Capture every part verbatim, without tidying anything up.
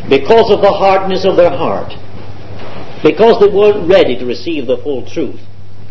because of the hardness of their heart, because they weren't ready to receive the full truth.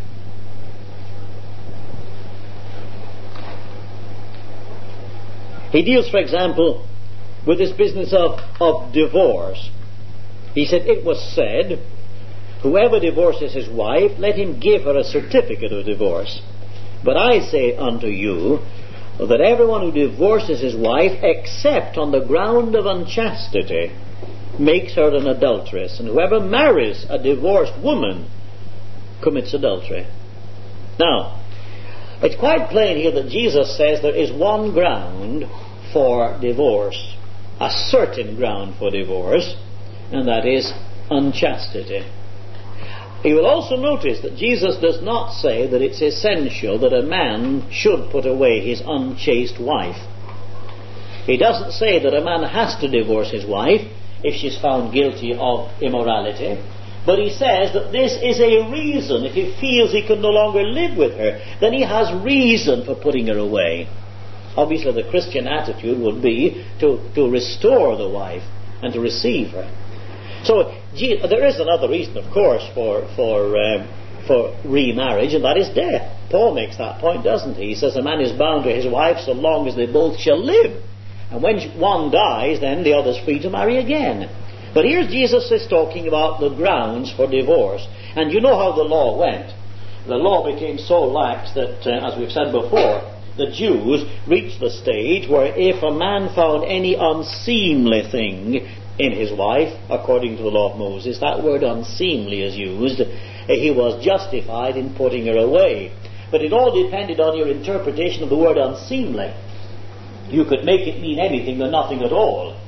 He deals, for example, with this business of, of divorce. He said, it was said, whoever divorces his wife, let him give her a certificate of divorce. But I say unto you, that everyone who divorces his wife, except on the ground of unchastity, makes her an adulteress. And whoever marries a divorced woman commits adultery. Now, it's quite plain here that Jesus says there is one ground for divorce, a certain ground for divorce, and that is unchastity. You will also notice that Jesus does not say that it's essential that a man should put away his unchaste wife. He doesn't say that a man has to divorce his wife if she's found guilty of immorality, but he says that this is a reason. If he feels he can no longer live with her, then he has reason for putting her away. Obviously the Christian attitude would be to, to restore the wife and to receive her. So gee, there is another reason, of course, for for um, for remarriage, and that is death. Paul makes that point, doesn't he? He says a man is bound to his wife so long as they both shall live, and when one dies, then the other's free to marry again. But here Jesus is talking about the grounds for divorce, and you know how the law went. The law became so lax that, uh, as we've said before, the Jews reached the stage where if a man found any unseemly thing in his wife, according to the law of Moses, that word unseemly is used, he was justified in putting her away. But it all depended on your interpretation of the word unseemly. You could make it mean anything or nothing at all.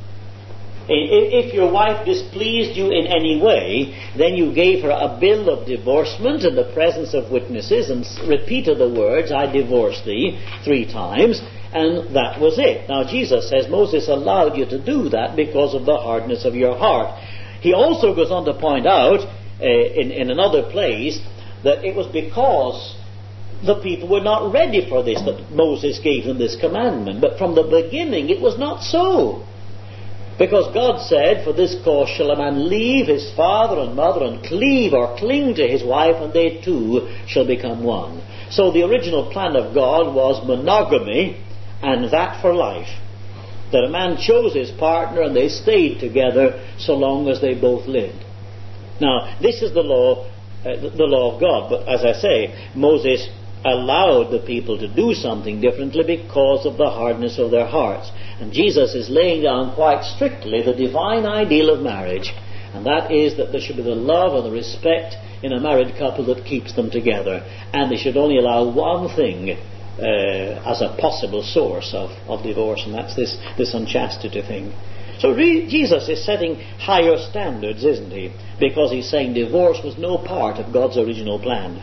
If your wife displeased you in any way, then you gave her a bill of divorcement in the presence of witnesses and repeated the words, I divorce thee, three times, and that was it. Now Jesus says Moses allowed you to do that because of the hardness of your heart. He also goes on to point out uh, in, in another place that it was because the people were not ready for this that Moses gave them this commandment. But from the beginning it was not so. Because God said, for this cause shall a man leave his father and mother and cleave or cling to his wife, and they two shall become one. So the original plan of God was monogamy, and that for life. That a man chose his partner and they stayed together so long as they both lived. Now, this is the law, uh, the law of God. But as I say, Moses allowed the people to do something differently because of the hardness of their hearts. And Jesus is laying down quite strictly the divine ideal of marriage, and that is that there should be the love and the respect in a married couple that keeps them together, and they should only allow one thing uh, as a possible source of, of divorce, and that's this, this unchastity thing. So re- Jesus is setting higher standards, isn't he? Because he's saying divorce was no part of God's original plan.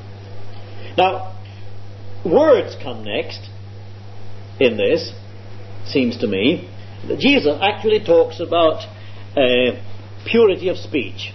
Now, words come next in this, seems to me. Jesus actually talks about uh, purity of speech.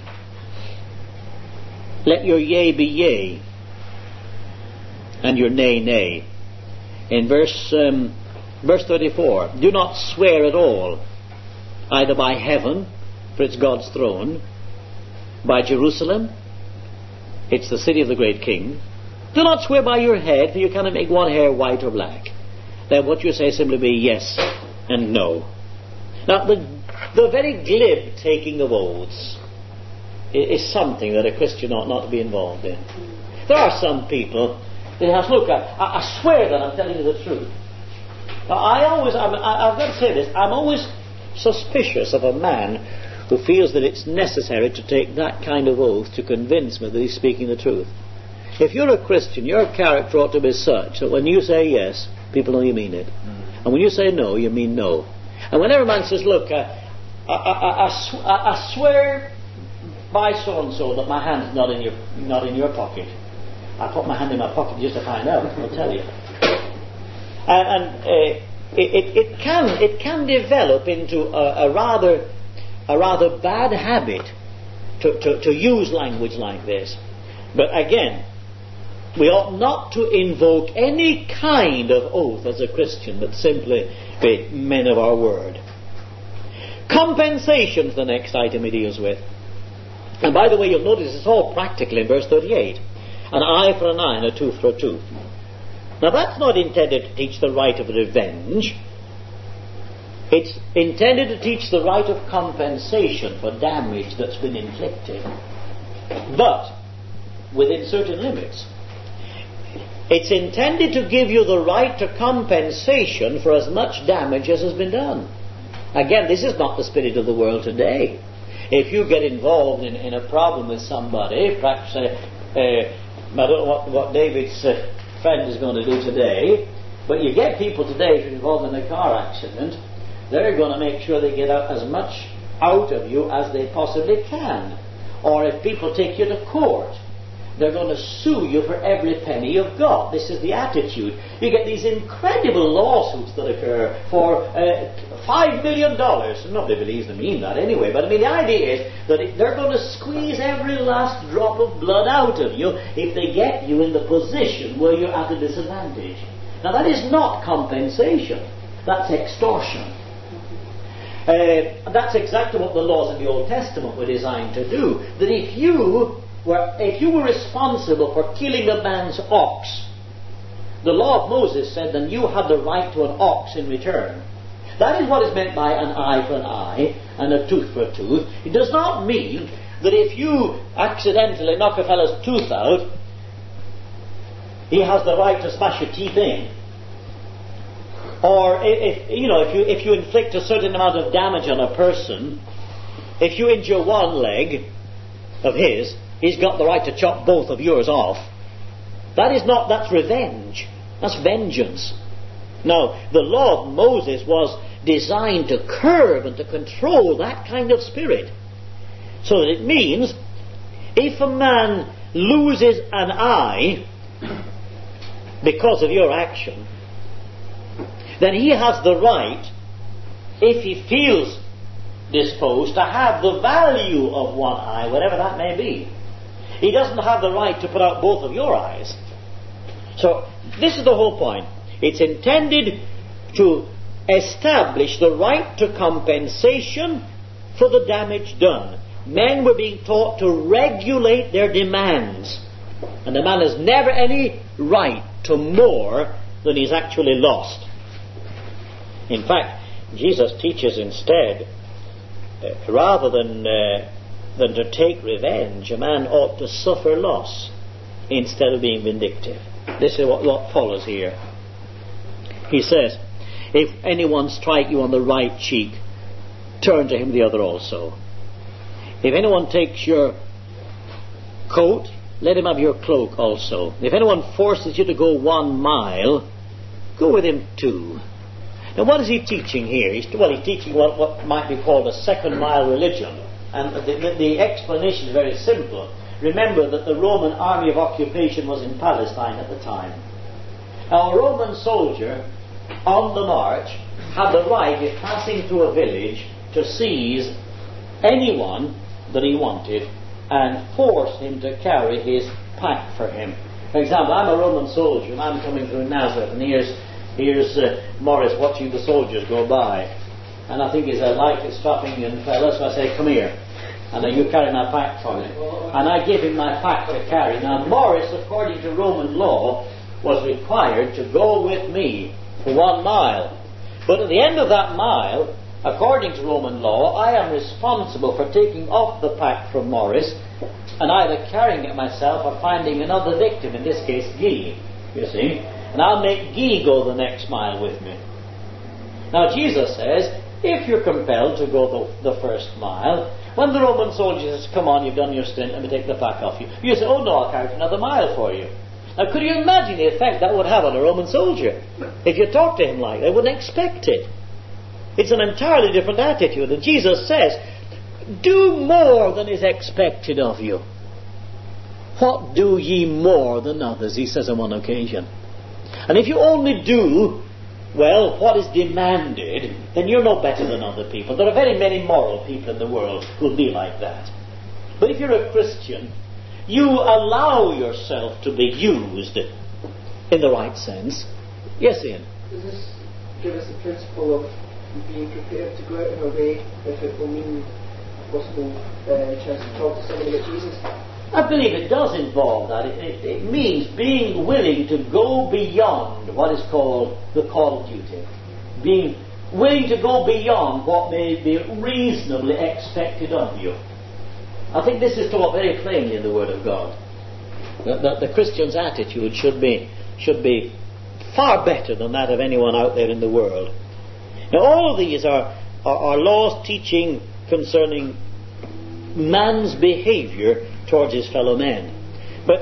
Let your yea be yea, and your nay, nay. In verse um, verse thirty-four, do not swear at all, either by heaven, for it's God's throne, by Jerusalem, it's the city of the great King. Do not swear by your head, for you cannot make one hair white or black. Then what you say simply be yes and no. Now, the, the very glib taking of oaths is, is something that a Christian ought not to be involved in. There are some people that have, look, I, I swear that I'm telling you the truth. Now, I always, I'm, I, I've got to say this, I'm always suspicious of a man who feels that it's necessary to take that kind of oath to convince me that he's speaking the truth. If you're a Christian, your character ought to be such that when you say yes, people know you mean it. Mm. And when you say no, you mean no. And whenever a man says, look, uh, I, I, I, sw- I swear by so-and-so that my hand's not in your not in your pocket. I put my hand in my pocket just to find out, I'll tell you. And, and uh, it, it, it can it can develop into a, a rather a rather bad habit to, to, to use language like this. But again, we ought not to invoke any kind of oath as a Christian, but simply be men of our word. Come Compensation is the next item he deals with. And by the way, you'll notice it's all practical in verse thirty-eight. An eye for an eye and a tooth for a tooth. Now that's not intended to teach the right of revenge. It's intended to teach the right of compensation for damage that's been inflicted. But within certain limits. It's intended to give you the right to compensation for as much damage as has been done. Again, this is not the spirit of the world today. If you get involved in, in a problem with somebody, perhaps uh, uh, I don't know what, what David's uh, friend is going to do today, but you get people today, if you're involved in a car accident, they're going to make sure they get out as much out of you as they possibly can. Or if people take you to court, they're going to sue you for every penny you've got. This is the attitude. You get these incredible lawsuits that occur for uh, five million dollars. Nobody believes they mean that anyway. But I mean, the idea is that it, they're going to squeeze every last drop of blood out of you if they get you in the position where you're at a disadvantage. Now that is not compensation. That's extortion. Uh, that's exactly what the laws in the Old Testament were designed to do. That if you were, if you were responsible for killing a man's ox, the law of Moses said then you had the right to an ox in return. That is what is meant by an eye for an eye and a tooth for a tooth. It does not mean that if you accidentally knock a fellow's tooth out, he has the right to smash your teeth in. Or if you know, if you if you inflict a certain amount of damage on a person, if you injure one leg of his, he's got the right to chop both of yours off. That is not that's revenge. That's vengeance. Now, the law of Moses was designed to curb and to control that kind of spirit. So that it means if a man loses an eye because of your action, then he has the right, if he feels disposed, to have the value of one eye, whatever that may be. He doesn't have the right to put out both of your eyes. So this is the whole point. It's intended to establish the right to compensation for the damage done. Men were being taught to regulate their demands, and a man has never any right to more than he's actually lost. In fact, Jesus teaches instead, uh, rather than uh, than to take revenge, a man ought to suffer loss instead of being vindictive. This is what, what follows here. He says, if anyone strike you on the right cheek, turn to him the other also. If anyone takes your coat, let him have your cloak also. If anyone forces you to go one mile, go with him two. Now what is he teaching here? He's, well, he's teaching what, what might be called a second mile religion. And the, the, the explanation is very simple. Remember that the Roman army of occupation was in Palestine at the time. Now a Roman soldier on the march had the right, if passing through a village, to seize anyone that he wanted and force him to carry his pack for him. For example, I'm a Roman soldier and I'm coming through Nazareth, and here's Here's uh, Morris watching the soldiers go by, and I think he's a likely strapping young fellow, so I say, come here, and then you carry my pack for me. And I give him my pack to carry. Now Morris, according to Roman law, was required to go with me for one mile. But at the end of that mile, according to Roman law, I am responsible for taking off the pack from Morris and either carrying it myself or finding another victim, in this case Guy, you see. And I'll make Guy go the next mile with me. Now Jesus says, if you're compelled to go the, the first mile, when the Roman soldier says, come on, you've done your stint, let me take the pack off you, you say, oh no, I'll carry another mile for you. Now could you imagine the effect that would have on a Roman soldier? If you talk to him like that, they wouldn't expect it. It's an entirely different attitude. And Jesus says, do more than is expected of you. What do ye more than others? He says on one occasion. And if you only do, well, what is demanded, then you're no better than other people. There are very many moral people in the world who'll be like that. But if you're a Christian, you allow yourself to be used in the right sense. Yes, Ian? Does this give us a principle of and being prepared to go out of our way if it will mean a possible uh, chance to talk to somebody about Jesus? I believe it does involve that. It, it, it means being willing to go beyond what is called the call of duty. Being willing to go beyond what may be reasonably expected of you. I think this is taught very plainly in the Word of God. That, that the Christian's attitude should be should be far better than that of anyone out there in the world. Now all of these are, are, are laws teaching concerning man's behaviour towards his fellow men. But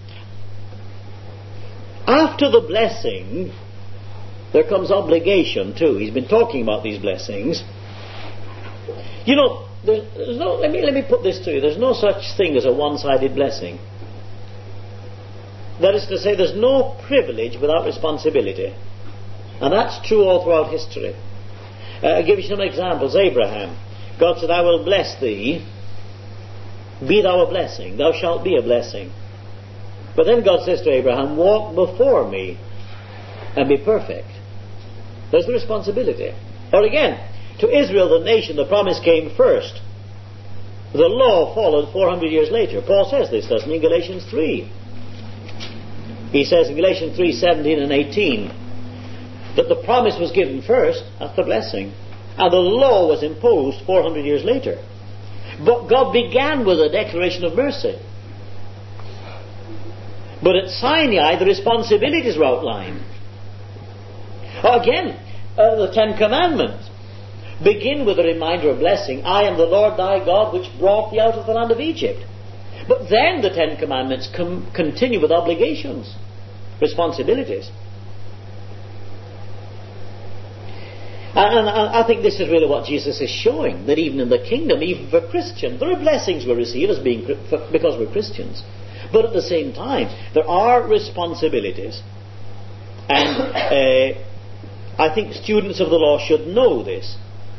after the blessing, there comes obligation too. He's been talking about these blessings. You know, there's, there's no, let me let me put this to you. There's no such thing as a one-sided blessing. That is to say, there's no privilege without responsibility. And that's true all throughout history. Uh, I'll give you some examples. Abraham. God said, I will bless thee. Be thou a blessing. Thou shalt be a blessing. But then God says to Abraham, walk before me and be perfect. There's the responsibility. Or again, to Israel, the nation, the promise came first. The law followed four hundred years later. Paul says this, doesn't he, in Galatians three? He says in Galatians three, seventeen and eighteen, that the promise was given first, that's the blessing, and the law was imposed four hundred years later. But God began with a declaration of mercy. But at Sinai, the responsibilities were outlined. Again, uh, the Ten Commandments begin with a reminder of blessing. I am the Lord thy God, which brought thee out of the land of Egypt. But then the Ten Commandments com- continue with obligations, responsibilities. And I think this is really what Jesus is showing, that even in the kingdom, even for Christians, there are blessings we receive as being because we're Christians. But at the same time, there are responsibilities. And uh, I think students of the law should know this.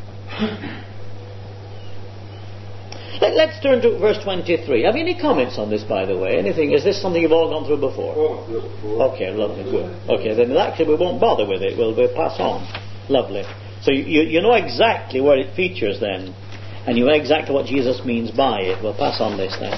Let, let's turn to verse twenty-three. Have you any comments on this, by the way? Anything? Is this something you've all gone through before? Okay, lovely, good. Okay, then actually we won't bother with it. We'll, we'll pass on. Lovely. So you, you know exactly where it features then, and you know exactly what Jesus means by it. We'll pass on this then.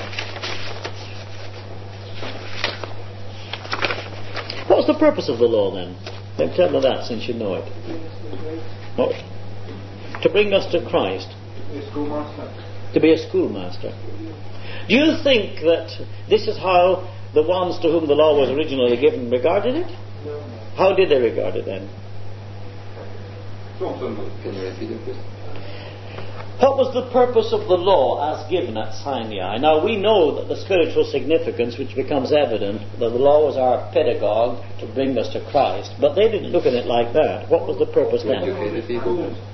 What's the purpose of the law then? Then tell me that, since you know it. What? To bring us to Christ. To be a schoolmaster. Do you think that this is how the ones to whom the law was originally given regarded it? How did they regard it then? Can you repeat it, please? What was the purpose of the law as given at Sinai? Now we know that the spiritual significance, which becomes evident, that the law was our pedagogue to bring us to Christ, but they didn't look at it like that. What was the purpose To then? educate the people.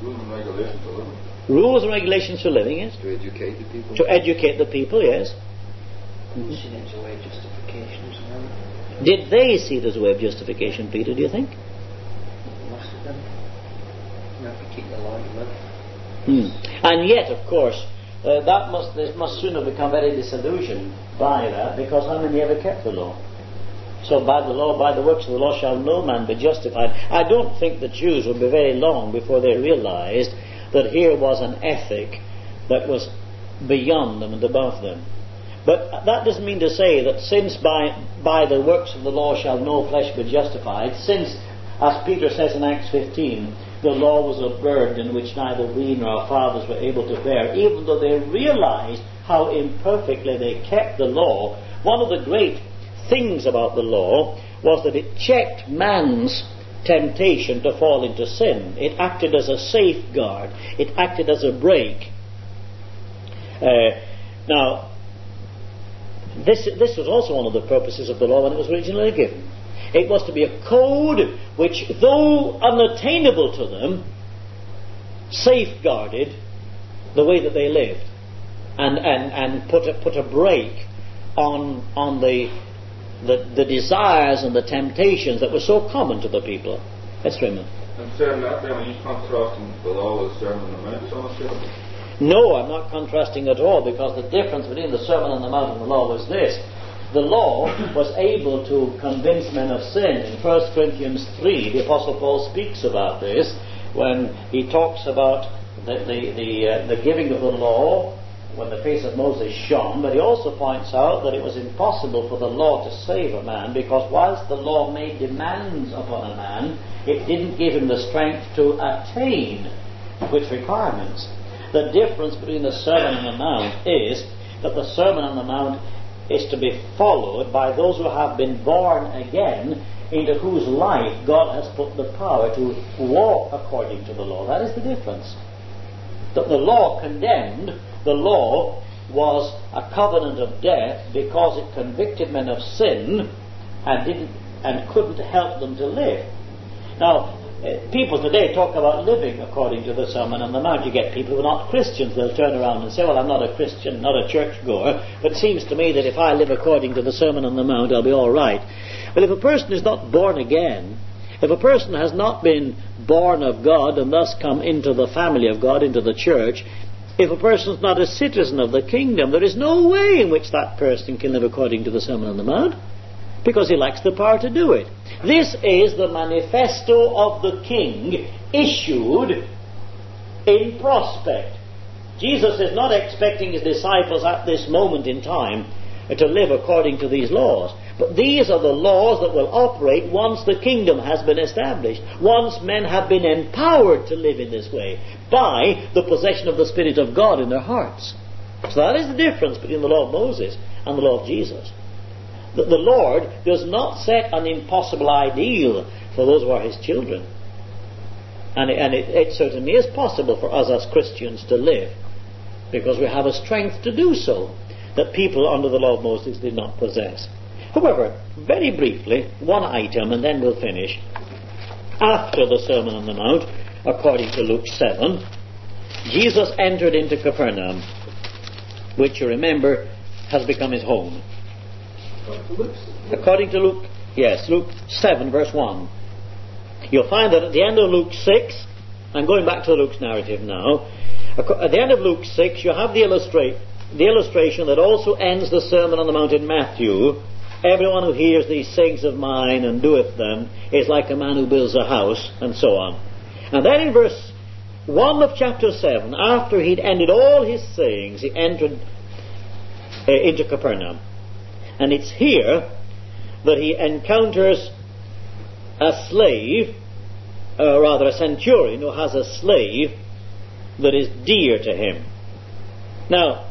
Rules and regulations for living, yes? To educate the people. To educate the people, yes. Mm-hmm. See it as a way of justification as well. Did they see it as a way of justification, Peter, do you think? Most of them. You have to keep the law, you live. Hmm. And yet, of course, uh, that must they must soon have become very disillusioned by that, because how many ever kept the law? So by the law, by the works of the law shall no man be justified. I don't think the Jews would be very long before they realized that here was an ethic that was beyond them and above them. But that doesn't mean to say that since by by the works of the law shall no flesh be justified, since, as Peter says in Acts fifteen, the law was a burden which neither we nor our fathers were able to bear, even though they realized how imperfectly they kept the law. One of the great things about the law was that it checked man's temptation to fall into sin. It acted as a safeguard. It acted as a brake. Uh, now, this, this was also one of the purposes of the law when it was originally given. It was to be a code which, though unattainable to them, safeguarded the way that they lived, and and, and put a, put a brake on on the, the the desires and the temptations that were so common to the people. Yes, Raymond. And saying that, then, are you contrasting the law with the Sermon on the Mount, so No, I'm not contrasting at all, because the difference between the Sermon on the Mount and the law was this. The law was able to convince men of sin. In First Corinthians three, the Apostle Paul speaks about this. when he talks about the the the, uh, the giving of the law, when the face of Moses shone, but he also points out that it was impossible for the law to save a man, because whilst the law made demands upon a man, it didn't give him the strength to attain its requirements. The difference between the Sermon on the Mount is that the Sermon on the Mount is to be followed by those who have been born again, into whose life God has put the power to walk according to the law. That is the difference. That the law condemned, the law was a covenant of death because it convicted men of sin and didn't and couldn't help them to live. Now, uh, people today talk about living according to the Sermon on the Mount. You get people who are not Christians, they'll turn around and say, well, I'm not a Christian, not a churchgoer, but it seems to me that if I live according to the Sermon on the Mount, I'll be all right. Well, if a person is not born again, if a person has not been born of God and thus come into the family of God, into the church, if a person is not a citizen of the kingdom, there is no way in which that person can live according to the Sermon on the Mount, because he lacks the power to do it. This is the manifesto of the King issued in prospect. Jesus is not expecting his disciples at this moment in time to live according to these laws. But these are the laws that will operate once the kingdom has been established, once men have been empowered to live in this way by the possession of the Spirit of God in their hearts. So that is the difference between the law of Moses and the law of Jesus. That the Lord does not set an impossible ideal for those who are his children. And, it, and it, it certainly is possible for us as Christians to live, because we have a strength to do so that people under the law of Moses did not possess. However, very briefly, one item and then we'll finish. After the Sermon on the Mount, according to Luke seven, Jesus entered into Capernaum, which you remember has become his home. According to Luke, yes, Luke seven verse one. You'll find that at the end of Luke six, I'm going back to Luke's narrative now, at the end of Luke six you have the, illustrate, the illustration that also ends the Sermon on the Mount in Matthew. Everyone who hears these sayings of mine and doeth them is like a man who builds a house, and so on. And then in verse one of chapter seven, after he'd ended all his sayings, he entered uh, into Capernaum. And it's here that he encounters a slave, or rather a centurion who has a slave that is dear to him. Now,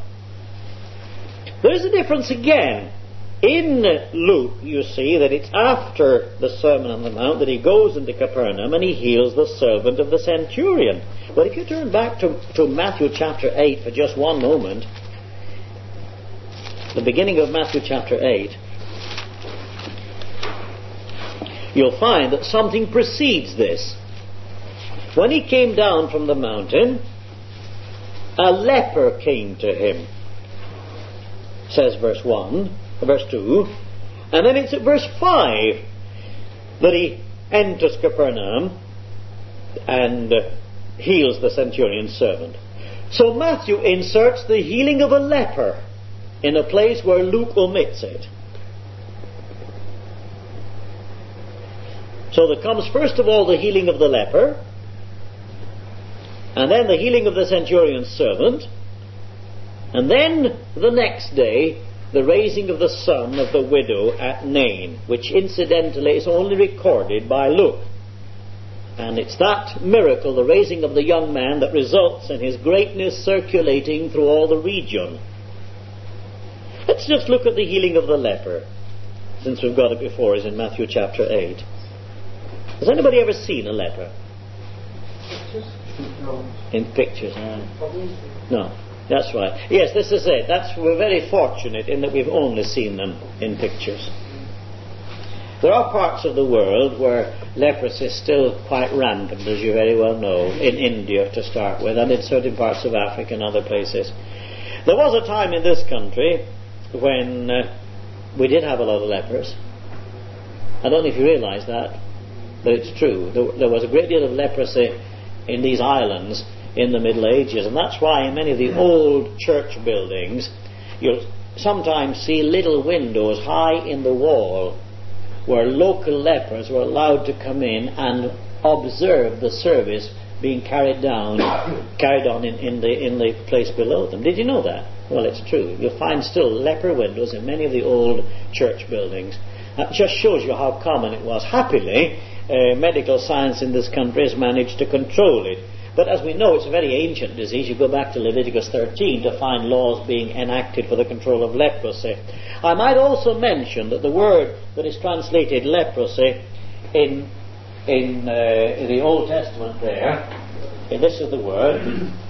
there is a difference again. In Luke, you see that it's after the Sermon on the Mount that he goes into Capernaum and he heals the servant of the centurion. But if you turn back to, to Matthew chapter eight for just one moment, the beginning of Matthew chapter eight, you'll find that something precedes this. When he came down from the mountain, a leper came to him, says verse one. Verse two, and then it's at verse five that he enters Capernaum and uh, heals the centurion's servant. So Matthew inserts the healing of a leper in a place where Luke omits it. So there comes first of all the healing of the leper, and then the healing of the centurion's servant, and then the next day the raising of the son of the widow at Nain, which incidentally is only recorded by Luke. And it's that miracle, the raising of the young man, that results in his greatness circulating through all the region. Let's just look at the healing of the leper, since we've got it before us in Matthew chapter eight. Has anybody ever seen a leper? In pictures? Uh, no. That's right. Yes, this is it. That's, we're very fortunate in that we've only seen them in pictures. There are parts of the world where leprosy is still quite rampant, as you very well know, in India to start with, and in certain parts of Africa and other places. There was a time in this country when uh, we did have a lot of lepers. I don't know if you realise that, but it's true. There, there was a great deal of leprosy in these islands in the Middle Ages, and that's why in many of the old church buildings you'll sometimes see little windows high in the wall where local lepers were allowed to come in and observe the service being carried down, carried on in, in the in the place below them. Did you know that? Well, it's true. You'll find still leper windows in many of the old church buildings. That just shows you how common it was. Happily, uh, medical science in this country has managed to control it. But as we know, it's a very ancient disease. You go back to Leviticus thirteen to find laws being enacted for the control of leprosy. I might also mention that the word that is translated leprosy in in, uh, in the Old Testament there, and this is the word.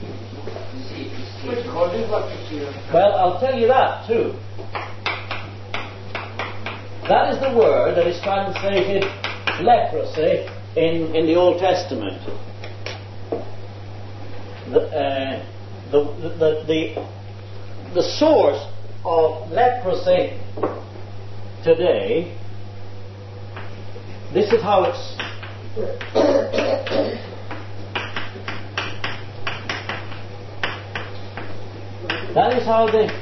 Well, I'll tell you that too. That is the word that is translated leprosy in, in the Old Testament. The, uh, the, the, the, the source of leprosy today, this is how it's that is how they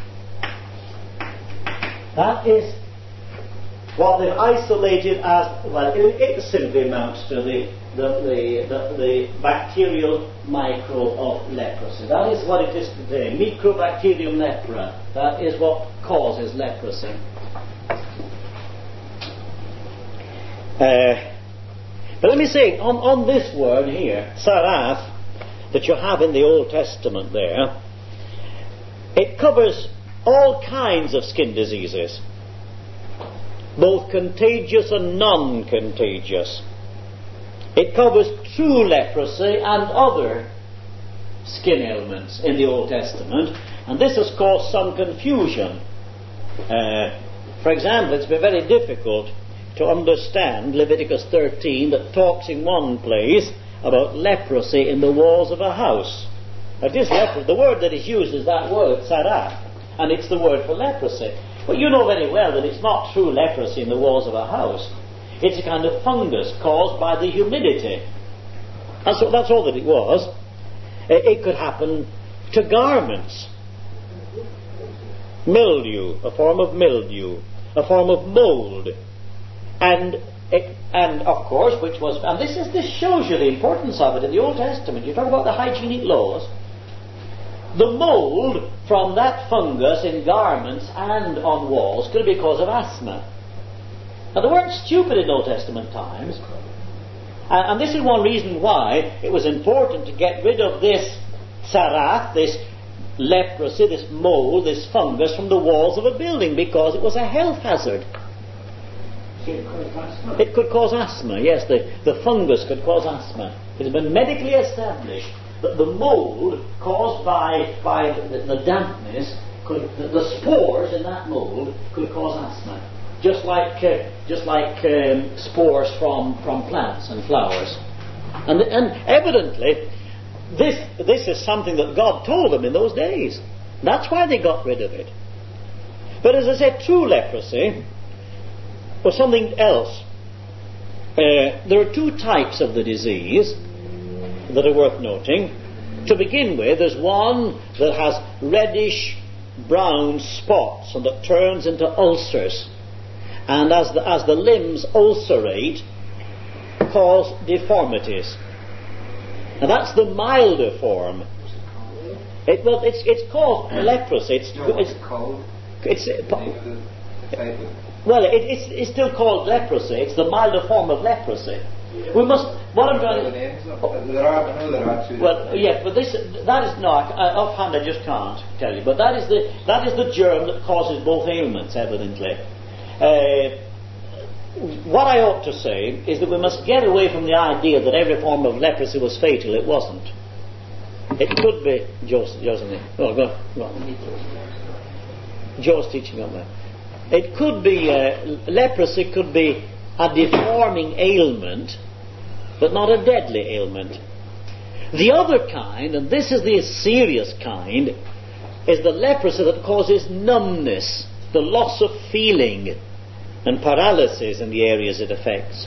that is what they've isolated as, well, it, it simply amounts to the The, the, the, the bacterial microbe of leprosy. That is what it is today. Mycobacterium lepra. That is what causes leprosy. Uh, but let me say, on, on this word here, sarath, that you have in the Old Testament there, it covers all kinds of skin diseases, both contagious and non-contagious. It covers true leprosy and other skin ailments in the Old Testament, and this has caused some confusion. Uh, for example, it's been very difficult to understand Leviticus thirteen, that talks in one place about leprosy in the walls of a house. Now, this leprosy, the word that is used is that word, sarath, and it's the word for leprosy. But you know very well that it's not true leprosy in the walls of a house. It's a kind of fungus caused by the humidity. And so that's all that it was. It could happen to garments. Mildew, a form of mildew, a form of mold. And it, and of course, which was, and this is this shows you the importance of it in the Old Testament. You talk about the hygienic laws. The mold from that fungus in garments and on walls could be cause of asthma. Now, they weren't stupid in Old Testament times, and, and this is one reason why it was important to get rid of this sarath, this leprosy, this mold, this fungus from the walls of a building, because it was a health hazard. It could cause asthma, yes, the, the fungus could cause asthma. It has been medically established that the mold caused by, by the, the dampness, could, the, the spores in that mold could cause asthma. Just like uh, just like um, spores from, from plants and flowers, and and evidently this this is something that God told them in those days. That's why they got rid of it. But as I said, true leprosy was something else. Uh, there are two types of the disease that are worth noting. To begin with, there's one that has reddish brown spots and that turns into ulcers. And as the, as the limbs ulcerate, cause deformities. And that's the milder form. It, well, it's it's called leprosy. It's it's cold. It's well, it, it's it's still called leprosy. It's the milder form of leprosy. We must. What I'm trying to. There are, I know there are two. Well, yes, but this that is not offhand. I just can't tell you. But that is the that is the germ that causes both ailments, evidently. Uh, what I ought to say is that we must get away from the idea that every form of leprosy was fatal. It wasn't. It could be. Joe's, Joe's in there. Oh, go on. Go on. Joe's teaching on that. It could be, uh, leprosy could be a deforming ailment, but not a deadly ailment. The other kind, and this is the serious kind, is the leprosy that causes numbness, the loss of feeling, and paralysis in the areas it affects.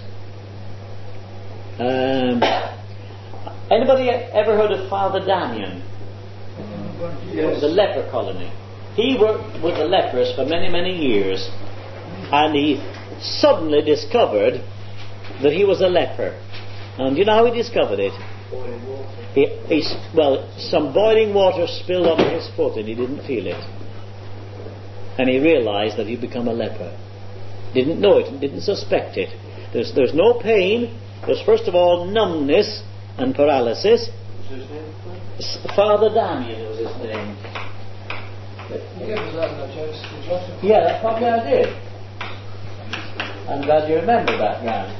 Um, anybody ever heard of Father Damien? Yes. The leper colony. He worked with the lepers for many, many years, and he suddenly discovered that he was a leper. And you know how he discovered it? Boiling water. He, he's, well, some boiling water spilled onto his foot and he didn't feel it. And he realized that he'd become a leper. Didn't know it and didn't suspect it. There's, there's no pain. There's first of all numbness and paralysis. What's his name? Father Damien was his name. You gave us that in the Joseph. Yeah, that probably I did. I'm glad you remember that, Grant.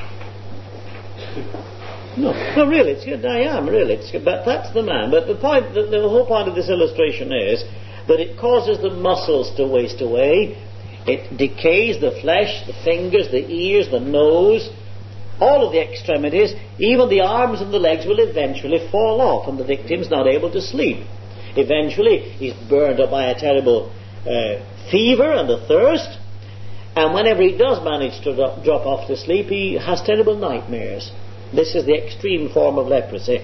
No, no, really, it's good. I am really. It's good. But that's the man. But the point, the, the whole point of this illustration is that it causes the muscles to waste away. It decays the flesh, the fingers, the ears, the nose, all of the extremities, even the arms and the legs will eventually fall off, and the victim's not able to sleep. Eventually, he's burned up by a terrible uh, fever and a thirst, and whenever he does manage to drop, drop off to sleep, he has terrible nightmares. This is the extreme form of leprosy.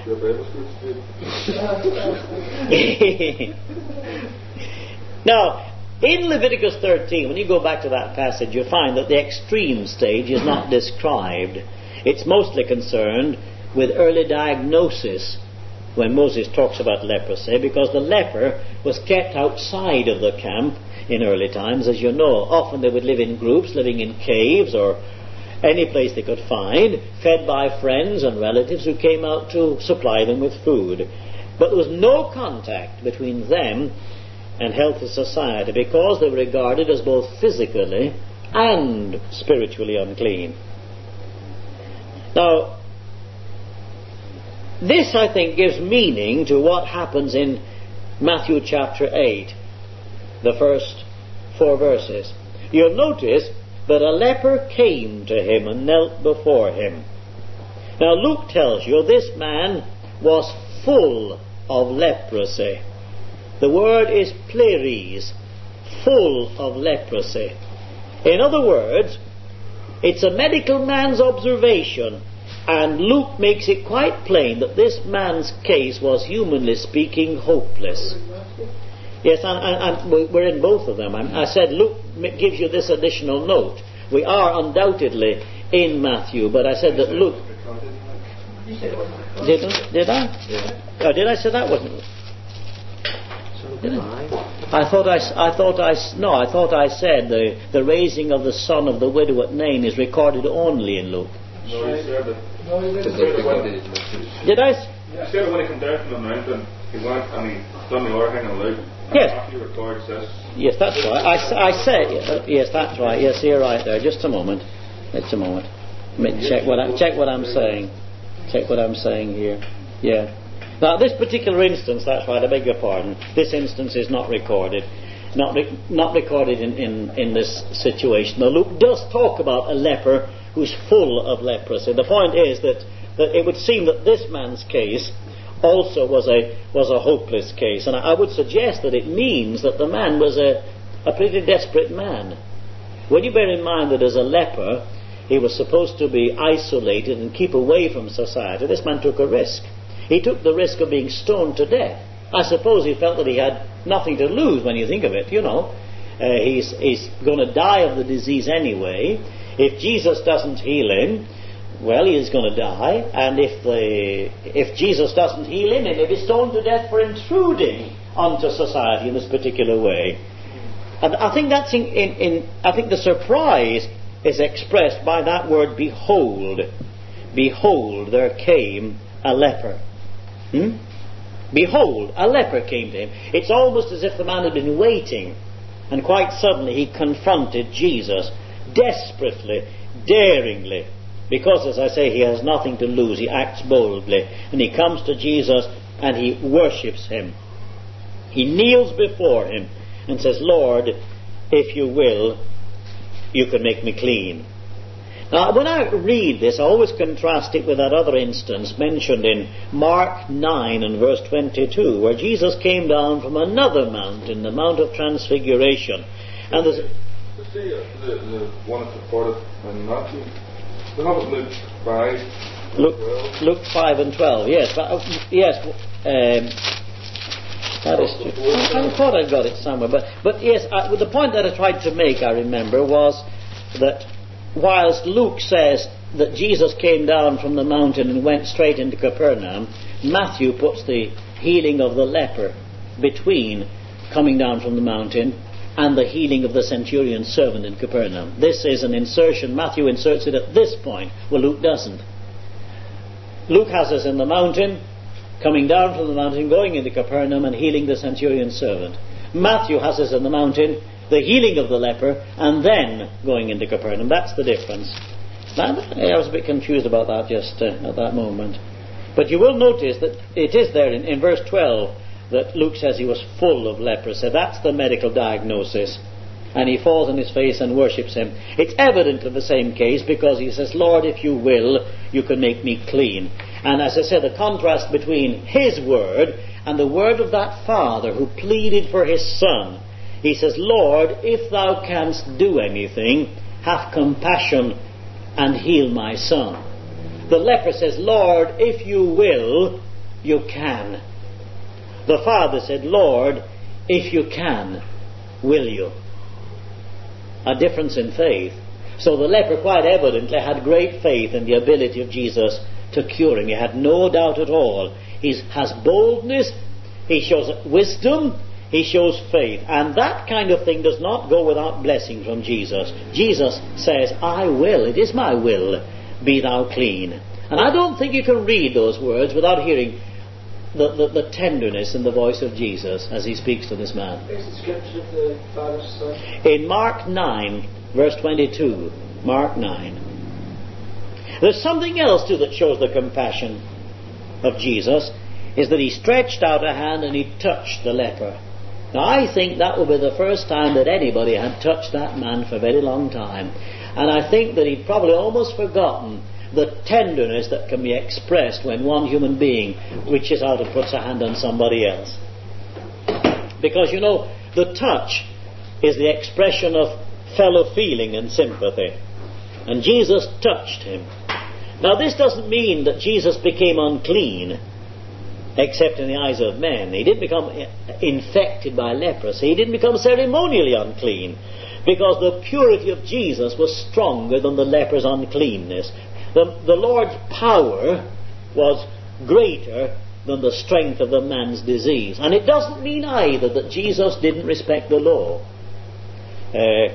Now, in Leviticus thirteen, when you go back to that passage, you find that the extreme stage is not described. It's mostly concerned with early diagnosis when Moses talks about leprosy, because the leper was kept outside of the camp in early times, as you know. Often they would live in groups, living in caves or any place they could find, fed by friends and relatives who came out to supply them with food. But there was no contact between them and healthy society, because they were regarded as both physically and spiritually unclean. Now, this, I think, gives meaning to what happens in Matthew chapter eight, the first four verses. You'll notice that a leper came to him and knelt before him. Now, Luke tells you this man was full of leprosy. The word is pleris, full of leprosy. In other words, it's a medical man's observation, and Luke makes it quite plain that this man's case was, humanly speaking, hopeless. Yes, and, and, and we're in both of them. I said Luke gives you this additional note. We are undoubtedly in Matthew, but I said that Luke... Did I? Did I? Yeah. Oh, did I say that wasn't... I thought I, I thought I, no, I thought I said the, the raising of the son of the widow at Nain is recorded only in Luke. No, he said it. No, he He didn't. said it when he- Did I? he said it when he came down from the mountain, he went and he done the overhang and Luke. Yes. Matthew records this. Yes, that's right. I, s- I said, uh, yes, that's right. Yes, you're right there. Just a moment. Just a moment. Let me check what I, check what I'm saying. Check what I'm saying here. Yeah. Now, this particular instance, that's right, I beg your pardon, this instance is not recorded. Not re- not recorded in, in, in this situation. Now, Luke does talk about a leper who's full of leprosy. The point is that, that it would seem that this man's case also was a was a hopeless case. And I, I would suggest that it means that the man was a, a pretty desperate man. When you bear in mind that as a leper, he was supposed to be isolated and keep away from society, this man took a risk. He took the risk of being stoned to death. I suppose he felt that he had nothing to lose when you think of it, you know. Uh, he's he's going to die of the disease anyway. If Jesus doesn't heal him, well, he is going to die. And if the if Jesus doesn't heal him, he may be stoned to death for intruding onto society in this particular way. And I think that's in, in, in I think the surprise is expressed by that word, behold. Behold, there came a leper. Hmm? Behold, a leper came to him. It's almost as if the man had been waiting, and quite suddenly he confronted Jesus, desperately, daringly, because, as I say, he has nothing to lose. He acts boldly, and he comes to Jesus and he worships him. He kneels before him and says, Lord, if you will, you can make me clean. Now, when I read this, I always contrast it with that other instance mentioned in Mark nine and verse twenty-two, where Jesus came down from another mountain, the Mount of Transfiguration. And there's... You see, uh, the, the one that's reported in Matthew, we have it Luke five. Luke, Luke five and twelve, yes. But, uh, yes, um, that is true. I, I thought I got it somewhere. But, but yes, I, well, the point that I tried to make, I remember, was that whilst Luke says that Jesus came down from the mountain and went straight into Capernaum, Matthew puts the healing of the leper between coming down from the mountain and the healing of the centurion's servant in Capernaum. This is an insertion. Matthew inserts it at this point, well, Luke doesn't. Luke has us in the mountain, coming down from the mountain, going into Capernaum and healing the centurion's servant. Matthew has us in the mountain, the healing of the leper, and then going into Capernaum. That's the difference. Now, I was a bit confused about that just uh, at that moment. But you will notice that it is there in, in verse twelve that Luke says he was full of leprosy. That's the medical diagnosis. And he falls on his face and worships him. It's evidently the same case, because he says, Lord, if you will, you can make me clean. And as I said, the contrast between his word and the word of that father who pleaded for his son. He says, Lord, if thou canst do anything, have compassion and heal my son. The leper says, Lord, if you will, you can. The father said, Lord, if you can, will you? A difference in faith. So the leper quite evidently had great faith in the ability of Jesus to cure him. He had no doubt at all. He has boldness, he shows wisdom, he shows faith. And that kind of thing does not go without blessing from Jesus. Jesus says, I will, it is my will, be thou clean. And I don't think you can read those words without hearing The, the, the tenderness in the voice of Jesus as he speaks to this man. Is the scripture of the Father's Son? In Mark nine, verse twenty-two, Mark nine, there's something else too that shows the compassion of Jesus, is that he stretched out a hand and he touched the leper. Now I think that will be the first time that anybody had touched that man for a very long time. And I think that he'd probably almost forgotten the tenderness that can be expressed when one human being reaches out and puts a hand on somebody else. Because, you know, the touch is the expression of fellow feeling and sympathy. And Jesus touched him. Now, this doesn't mean that Jesus became unclean, except in the eyes of men. He didn't become infected by leprosy. He didn't become ceremonially unclean, because the purity of Jesus was stronger than the leper's uncleanness. The, the Lord's power was greater than the strength of the man's disease. And it doesn't mean either that Jesus didn't respect the law. Uh,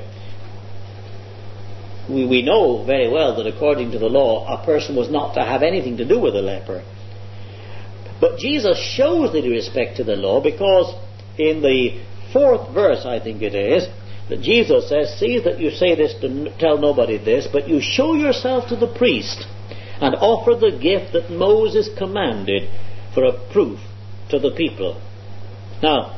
we, we know very well that according to the law, a person was not to have anything to do with a leper. But Jesus shows that he respected the law, because in the fourth verse, I think it is, that Jesus says, see that you say this, to tell nobody this, but you show yourself to the priest and offer the gift that Moses commanded for a proof to the people. Now,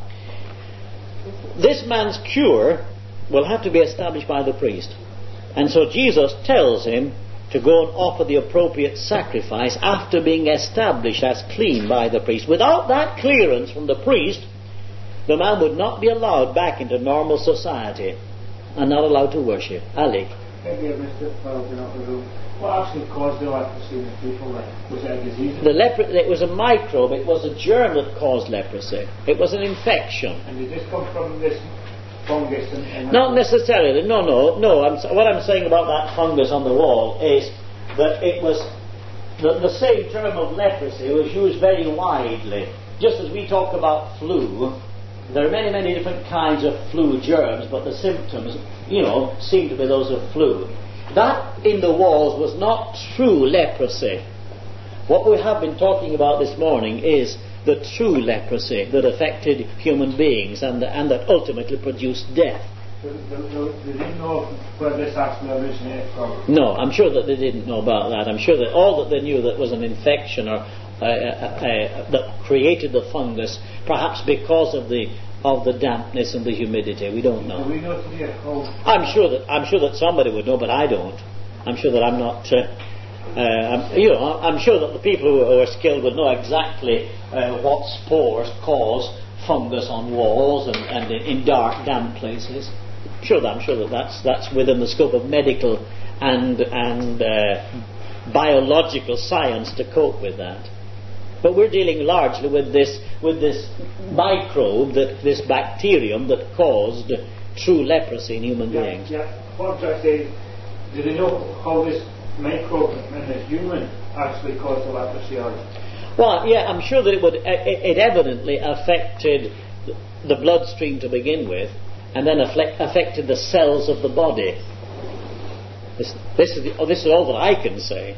this man's cure will have to be established by the priest. And so Jesus tells him to go and offer the appropriate sacrifice after being established as clean by the priest. Without that clearance from the priest, the man would not be allowed back into normal society and not allowed to worship. Ali. Maybe I missed it while I've been out of the room. What actually caused the leprosy in the people then? Was it a disease? The lepro- it was a microbe, it was a germ that caused leprosy. It was an infection. And did this come from this fungus? And, and Not necessarily, no, no, no. I'm, what I'm saying about that fungus on the wall is that it was, the, the same term of leprosy was used very widely. Just as we talk about flu, there are many, many different kinds of flu germs, but the symptoms, you know, seem to be those of flu. That in the walls was not true leprosy. What we have been talking about this morning is the true leprosy that affected human beings and, and that ultimately produced death. They, they, they didn't know where this actually originated from? No, I'm sure that they didn't know about that. I'm sure that all that they knew that was an infection or Uh, uh, uh, that created the fungus, perhaps because of the of the dampness and the humidity. We don't know. Do we know today how? I'm sure that I'm sure that somebody would know, but I don't. I'm sure that I'm not. Uh, uh, I'm, you know, I'm sure that the people who are skilled would know exactly uh, what spores cause fungus on walls and, and in, in dark, damp places. I'm sure that I'm sure that that's that's within the scope of medical and and uh, biological science to cope with that. But we're dealing largely with this with this microbe, that this bacterium that caused true leprosy in human Yeah, beings. yeah. What I'm trying to say is, do they know how this microbe in a human actually caused the leprosy? Or Well, yeah, I'm sure that it would. It, it evidently affected the bloodstream to begin with, and then affect, affected the cells of the body. This, this is the, oh, this is all that I can say.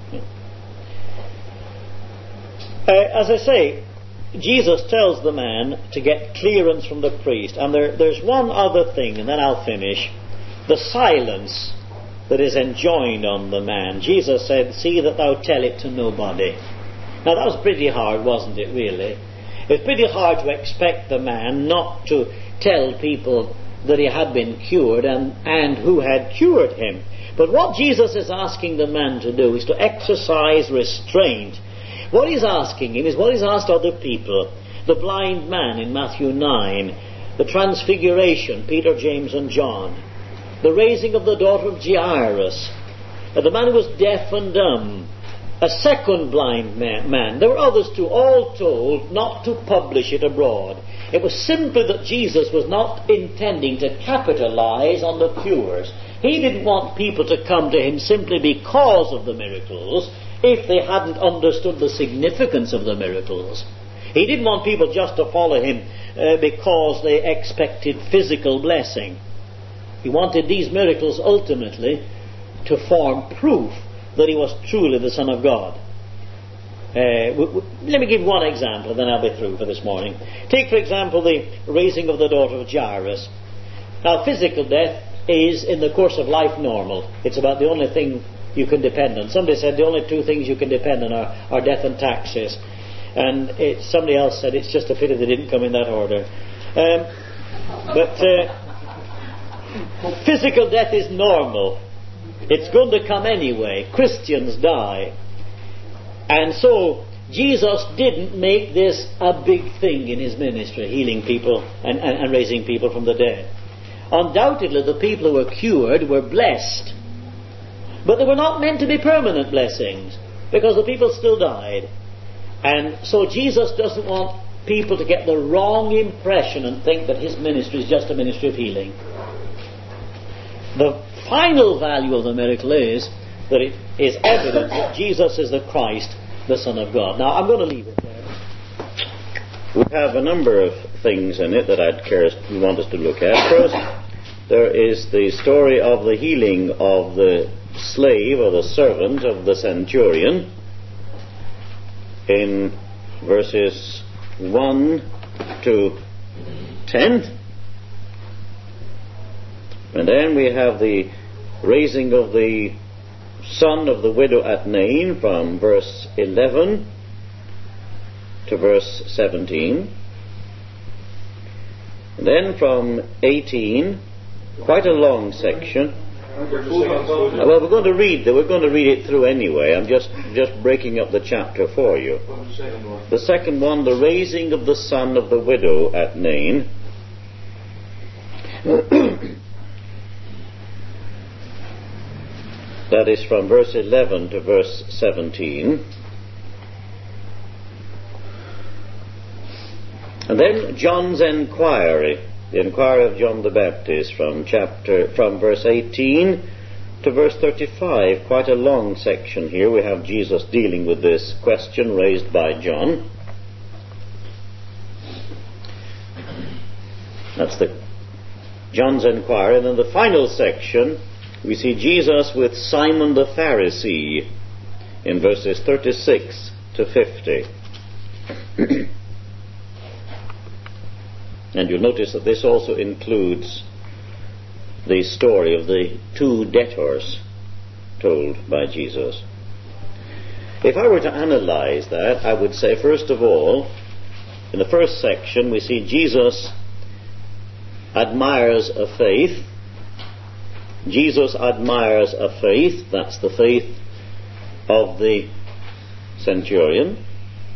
Uh, as I say, Jesus tells the man to get clearance from the priest, and there, there's one other thing, and then I'll finish. The silence that is enjoined on the man. Jesus said, "See that thou tell it to nobody." Now that was pretty hard, wasn't it, really? It's pretty hard to expect the man not to tell people that he had been cured and, and who had cured him. But what Jesus is asking the man to do is to exercise restraint. What he's asking him is what he's asked other people. The blind man in Matthew nine, the transfiguration, Peter, James and John, the raising of the daughter of Jairus, the man who was deaf and dumb, a second blind man. There were others too, all told not to publish it abroad. It was simply that Jesus was not intending to capitalize on the cures. He didn't want people to come to him simply because of the miracles, if they hadn't understood the significance of the miracles. He didn't want people just to follow him uh, because they expected physical blessing. He wanted these miracles ultimately to form proof that he was truly the Son of God. Uh, w- w- let me give one example, and then I'll be through for this morning. Take, for example, the raising of the daughter of Jairus. Now, physical death is, in the course of life, normal. It's about the only thing you can depend on. Somebody said the only two things you can depend on are, are death and taxes. And it, somebody else said it's just a pity they didn't come in that order. Um, but uh, physical death is normal. It's going to come anyway. Christians die. And so Jesus didn't make this a big thing in his ministry, healing people and, and, and raising people from the dead. Undoubtedly the people who were cured were blessed. But they were not meant to be permanent blessings, because the people still died. And so Jesus doesn't want people to get the wrong impression and think that his ministry is just a ministry of healing. The final value of the miracle is that it is evident that Jesus is the Christ, the Son of God. Now, I'm going to leave it there. We have a number of things in it that I'd care we want us to look at. First, there is the story of the healing of the slave or the servant of the centurion in verses one to ten. And then we have the raising of the son of the widow at Nain from verse eleven to verse seventeen. And then from eighteen, quite a long section. Well, we're going to read we're going to read it through anyway. I'm just just breaking up the chapter for you. The second one, the raising of the son of the widow at Nain. That is from verse eleven to verse seventeen. And then John's enquiry, the enquiry of John the Baptist from chapter from verse eighteen to verse thirty-five. Quite a long section here. We have Jesus dealing with this question raised by John. That's the John's enquiry. And then the final section, we see Jesus with Simon the Pharisee in verses thirty-six to fifty. And you'll notice that this also includes the story of the two debtors told by Jesus. If I were to analyze that, I would say, first of all, in the first section we see Jesus admires a faith. Jesus admires a faith. That's the faith of the centurion.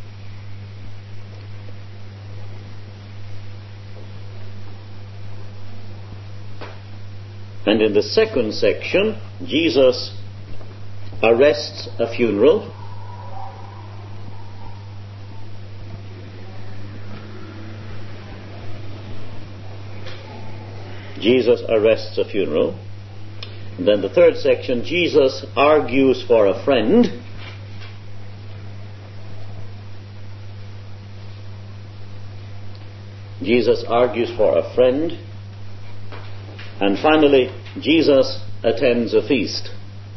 And in the second section, Jesus arrests a funeral. Jesus arrests a funeral. And then the third section, Jesus argues for a friend. Jesus argues for a friend. And finally, Jesus attends a feast.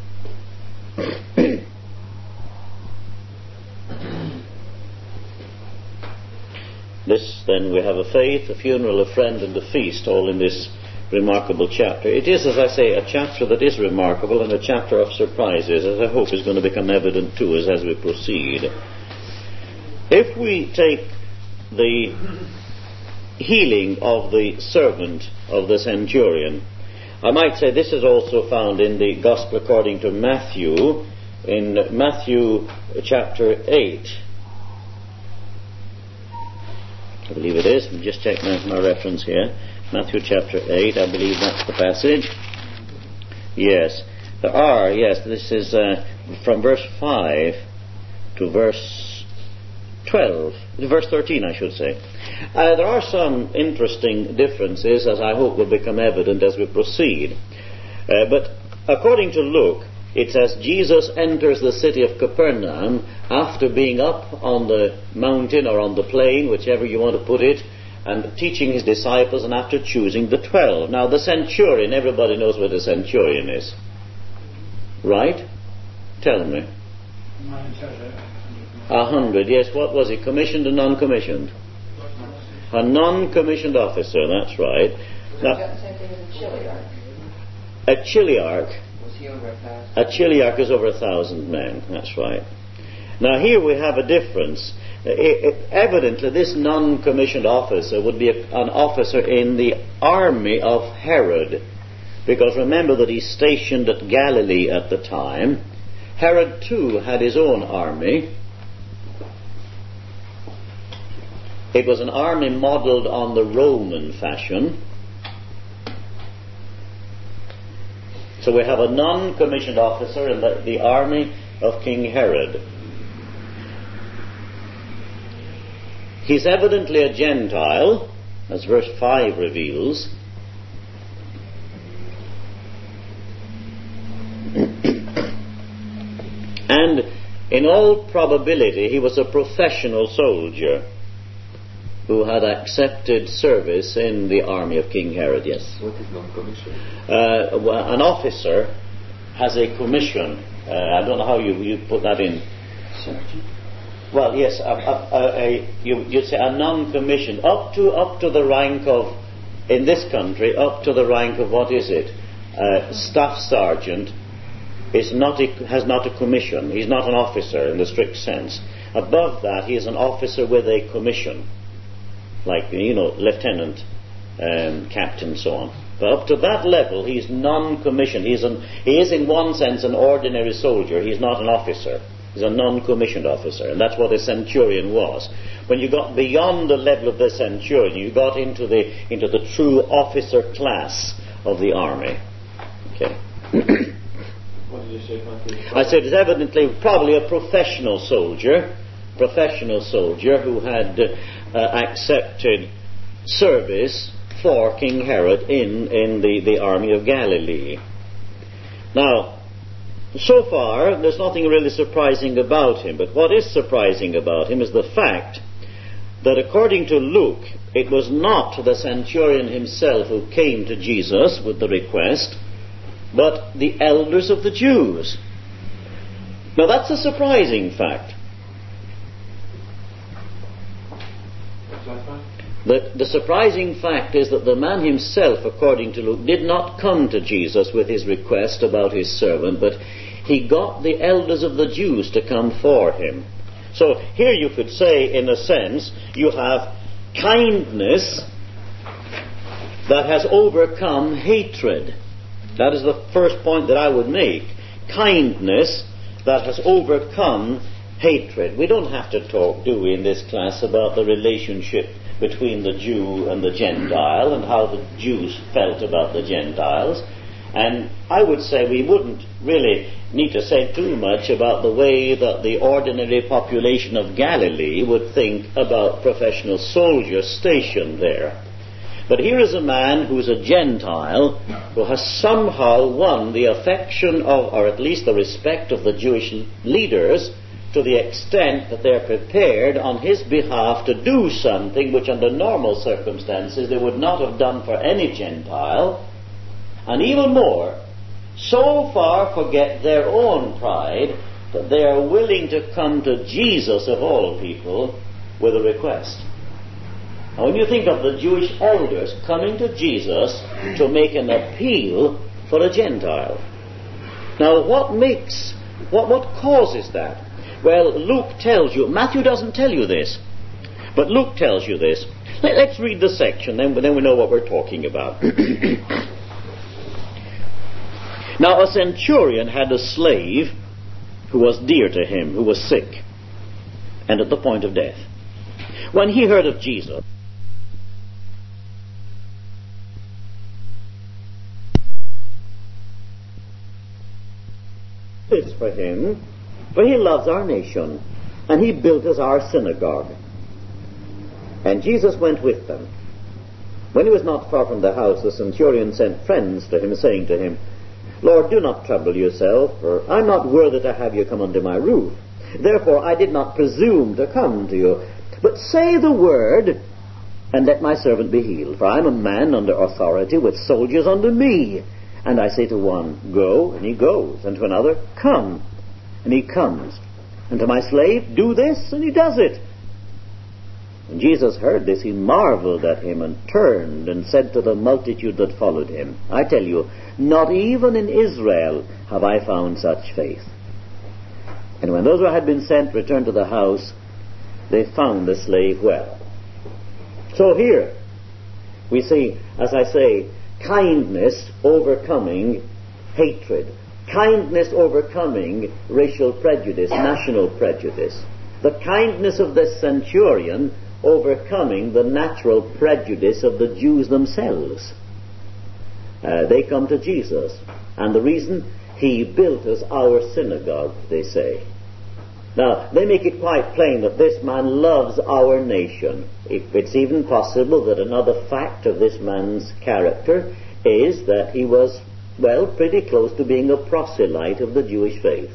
This, then, we have a faith, a funeral, a friend, and a feast, all in this remarkable chapter. It is, as I say, a chapter that is remarkable and a chapter of surprises, as I hope is going to become evident to us as we proceed. If we take the healing of the servant of the centurion, I might say this is also found in the Gospel according to Matthew, in Matthew chapter eight. I believe it is. Let me just check my, my reference here. Matthew chapter eight, I believe that's the passage. Yes, there are, yes, this is uh, from verse five to verse twelve, verse thirteen, I should say. Uh, there are some interesting differences, as I hope will become evident as we proceed. Uh, but according to Luke, it says Jesus enters the city of Capernaum after being up on the mountain or on the plain, whichever you want to put it, and teaching his disciples, and after choosing the twelve. Now the centurion, everybody knows what a centurion is. Right? Tell me. A hundred, yes. What was he? Commissioned or non-commissioned? A non-commissioned officer, that's right. Now, a chiliarch. A chiliarch is over a thousand men, that's right. Now here we have a difference. It, it, evidently this non-commissioned officer would be a, an officer in the army of Herod, because remember that he's stationed at Galilee at the time. Herod too had his own army. It was an army modelled on the Roman fashion. So we have a non-commissioned officer in the, the army of King Herod. He's evidently a Gentile, as verse five reveals. And in all probability he was a professional soldier who had accepted service in the army of King Herod, yes. What is non-commissioned? Uh, well, an officer has a commission. Uh, I don't know how you, you put that in. Sergeant? Well, yes, a, a, a, a, you, you'd say a non-commissioned, up to up to the rank of, in this country, up to the rank of, what is it? Uh, staff sergeant is not a, has not a commission. He's not an officer in the strict sense. Above that, he is an officer with a commission, like, you know, lieutenant, um, captain, so on. But up to that level, he's non-commissioned. He's an, he is, in one sense, an ordinary soldier. He's not an officer. He's a non-commissioned officer, and that's what a centurion was. When you got beyond the level of the centurion, you got into the into the true officer class of the army. Okay. What did you say, Matthew? I said it's evidently probably a professional soldier, professional soldier who had uh, accepted service for King Herod in, in the, the army of Galilee. Now, so far, there's nothing really surprising about him, but what is surprising about him is the fact that according to Luke, it was not the centurion himself who came to Jesus with the request, but the elders of the Jews. Now that's a surprising fact. But the surprising fact is that the man himself, according to Luke, did not come to Jesus with his request about his servant, but he got the elders of the Jews to come for him. So here you could say, in a sense, you have kindness that has overcome hatred. That is the first point that I would make. Kindness that has overcome hatred. We don't have to talk, do we, in this class about the relationship between the Jew and the Gentile and how the Jews felt about the Gentiles. And I would say we wouldn't really need to say too much about the way that the ordinary population of Galilee would think about professional soldiers stationed there. But here is a man who is a Gentile who has somehow won the affection of, or at least the respect of the Jewish leaders, to the extent that they're prepared on his behalf to do something which under normal circumstances they would not have done for any Gentile, and even more, so far forget their own pride that they are willing to come to Jesus of all people with a request. Now when you think of the Jewish elders coming to Jesus to make an appeal for a Gentile, now what makes, what, what causes that? Well, Luke tells you, Matthew doesn't tell you this, but Luke tells you this. Let, let's read the section, then, then we know what we're talking about. Now a centurion had a slave who was dear to him, who was sick, and at the point of death. When he heard of Jesus, this for him, for he loves our nation, and he built us our synagogue. And Jesus went with them. When he was not far from the house, the centurion sent friends to him, saying to him, Lord, do not trouble yourself, for I am not worthy to have you come under my roof. Therefore I did not presume to come to you. But say the word, and let my servant be healed. For I am a man under authority, with soldiers under me. And I say to one, go, and he goes, and to another, come, and he comes. And to my slave, do this, and he does it. When Jesus heard this, he marveled at him, and turned and said to the multitude that followed him, I tell you, not even in Israel have I found such faith. And when those who had been sent returned to the house, they found the slave well. So here we see, as I say, kindness overcoming hatred. Kindness overcoming racial prejudice, national prejudice. The kindness of this centurion overcoming the natural prejudice of the Jews themselves. Uh, they come to Jesus, and the reason, he built us our synagogue, they say. Now, they make it quite plain that this man loves our nation. If it's even possible that another fact of this man's character is that he was, well, pretty close to being a proselyte of the Jewish faith.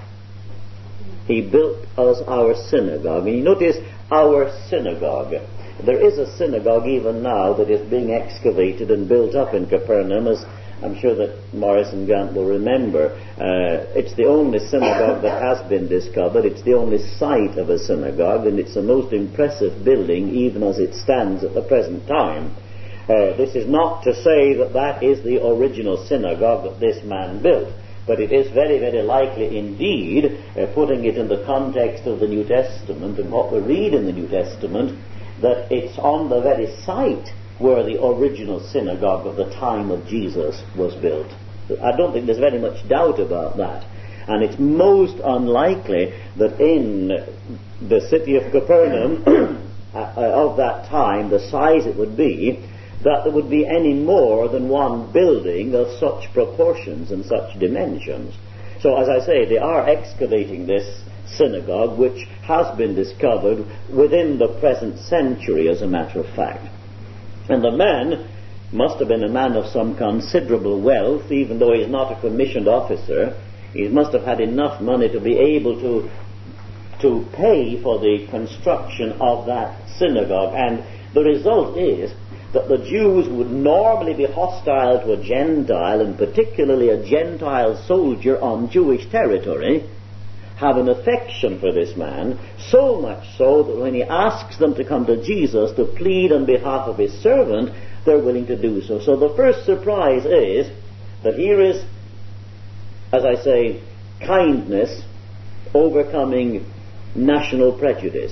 He built us our synagogue. And you notice, our synagogue. There is a synagogue even now that is being excavated and built up in Capernaum, as I'm sure that Morris and Grant will remember. Uh, it's the only synagogue that has been discovered. It's the only site of a synagogue, and it's a most impressive building even as it stands at the present time. Uh, this is not to say that that is the original synagogue that this man built, but it is very, very likely indeed, uh, putting it in the context of the New Testament and what we read in the New Testament, that it's on the very site where the original synagogue of the time of Jesus was built. I don't think there's very much doubt about that. And it's most unlikely that in the city of Capernaum of that time, the size it would be, that there would be any more than one building of such proportions and such dimensions. So, as I say, they are excavating this synagogue, which has been discovered within the present century, as a matter of fact. And the man must have been a man of some considerable wealth, even though he's not a commissioned officer. He must have had enough money to be able to to pay for the construction of that synagogue. And the result is that the Jews would normally be hostile to a Gentile, and particularly a Gentile soldier on Jewish territory, have an affection for this man, so much so that when he asks them to come to Jesus to plead on behalf of his servant, they're willing to do so. So the first surprise is that here is, as I say, kindness overcoming national prejudice.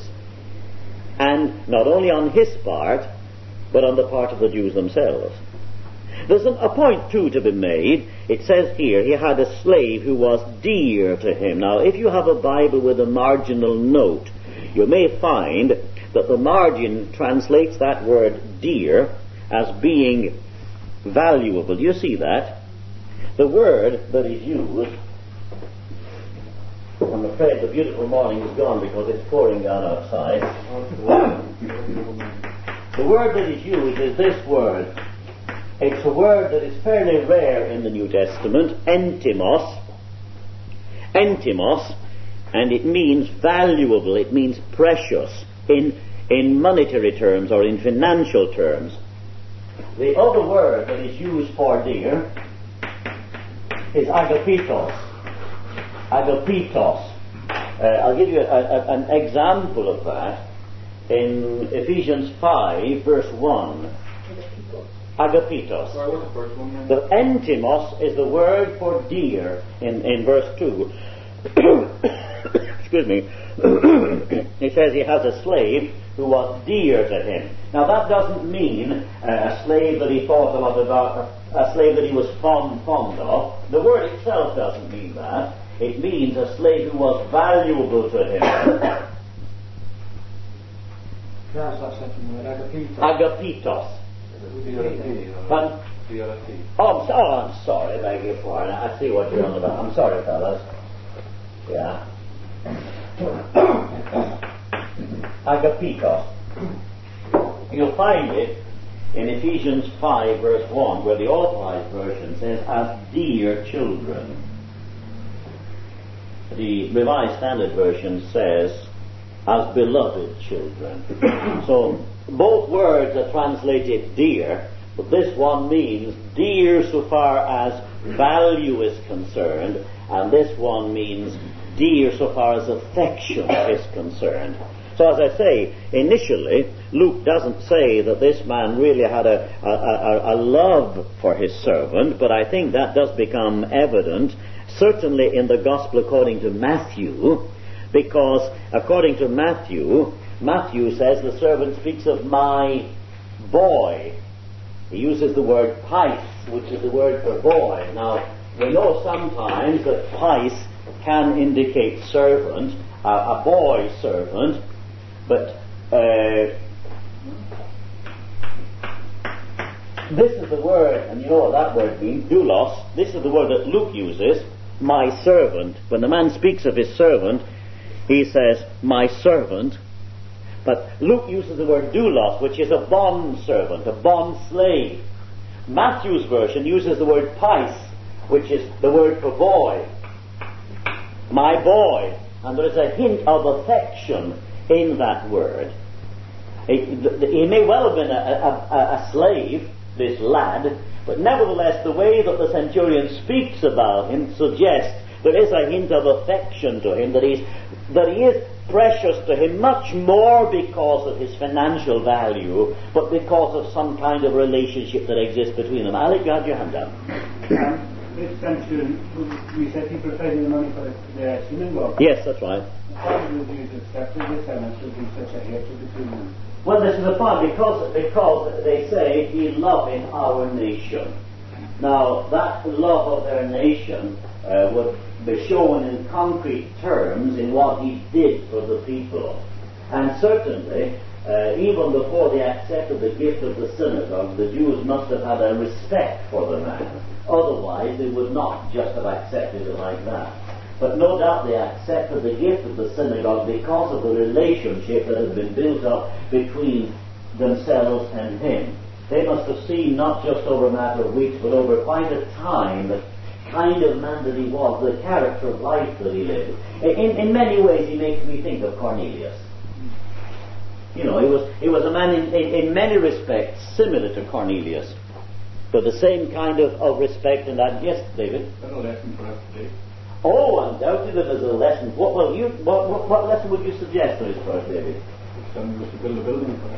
And not only on his part, but on the part of the Jews themselves. There's a point, too, to be made. It says here, he had a slave who was dear to him. Now, if you have a Bible with a marginal note, you may find that the margin translates that word dear as being valuable. Do you see that? The word that is used, I'm afraid the beautiful morning is gone because it's pouring down outside. the word that is used is this word. It's a word that is fairly rare in the New Testament, entimos. Entimos, and it means valuable, it means precious in, in monetary terms or in financial terms. The other word that is used for dear is agapitos. Agapitos. Uh, I'll give you a, a, an example of that in Ephesians five, verse one. Agapitos. Sorry, what's the first one then? The entimos is the word for dear in, in verse two. Excuse me. He says he has a slave who was dear to him. Now that doesn't mean uh, a slave that he thought a lot about, a slave that he was fond, fond of. The word itself doesn't mean that. It means a slave who was valuable to him. That's that second word, agapitos. Agapitos. Pardon? Oh, I'm, so, oh, I'm sorry, beg your pardon. I see what you're on about. I'm sorry, fellas. Yeah. Agapitos. You'll find it in Ephesians five, verse one, where the Authorized Version says, as dear children. The Revised Standard Version says, as beloved children. So, both words are translated dear, but this one means dear so far as value is concerned, and this one means dear so far as affection is concerned. So as I say, initially, Luke doesn't say that this man really had a, a, a, a love for his servant, but I think that does become evident, certainly in the Gospel according to Matthew, because according to Matthew, Matthew says the servant speaks of my boy. He uses the word pais, which is the word for boy. Now, we know sometimes that pais can indicate servant, uh, a boy servant, but uh, this is the word, and you know what that word means, doulos. This is the word that Luke uses, my servant. When the man speaks of his servant, he says, my servant. But Luke uses the word doulos, which is a bond servant, a bond slave. Matthew's version uses the word pais, which is the word for boy. My boy. And there is a hint of affection in that word. He, he may well have been a, a, a slave, this lad, but nevertheless the way that the centurion speaks about him suggests there is a hint of affection to him, that, he's, that he is precious to him much more because of his financial value, but because of some kind of relationship that exists between them. Alec, you had your hand up. Um, this centurion, you said he provided the money for the, the synagogue. Yes, that's right. How did the Jews accept this and there should be such a hatred between them? Well, this is the point, because, because they say he loving our nation. Now, that love of their nation uh, would be shown in concrete terms in what he did for the people. And certainly, uh, even before they accepted the gift of the synagogue, the Jews must have had a respect for the man. Otherwise, they would not just have accepted it like that. But no doubt they accepted the gift of the synagogue because of the relationship that had been built up between themselves and him. They must have seen, not just over a matter of weeks, but over quite a time, the kind of man that he was, the character of life that he lived. In, in many ways, he makes me think of Cornelius. You know, he was, he was a man in, in, in many respects similar to Cornelius, with the same kind of, of respect and that. Yes, David? That's a lesson for us today. Oh, undoubtedly there's a lesson. What, well, you, what, what, what lesson would you suggest to us first, David? Some was to build a building for us.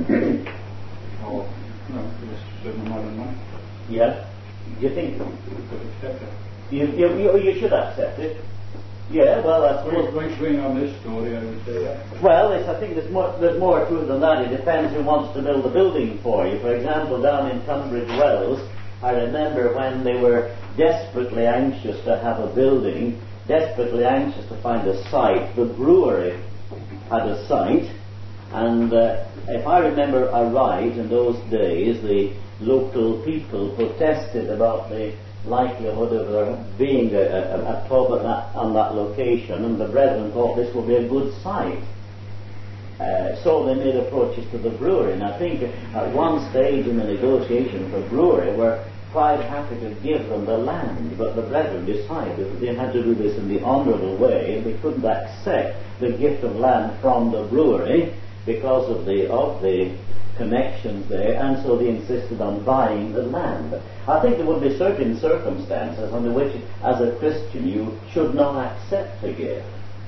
Oh, no, just living more than money. Yeah? Do you think? We could accept it. You, you, you, you should accept it. Yeah, well, that's Well, right swing on this story, I would say. Yeah. Well, it's, I think there's more, there's more to it than that. It depends who wants to build a building for you. For example, down in Tunbridge Wells, I remember when they were desperately anxious to have a building, desperately anxious to find a site. The brewery had a site, and uh, if I remember aright, in those days, the local people protested about the likelihood of there being a, a, a pub at that, on that location, and the brethren thought this would be a good site. Uh, so they made approaches to the brewery, and I think at one stage in the negotiation for brewery were quite happy to give them the land, but the brethren decided that they had to do this in the honourable way, and they couldn't accept the gift of land from the brewery because of the of the connections there, and so they insisted on buying the land. I think there would be certain circumstances under which, as a Christian, you should not accept a gift.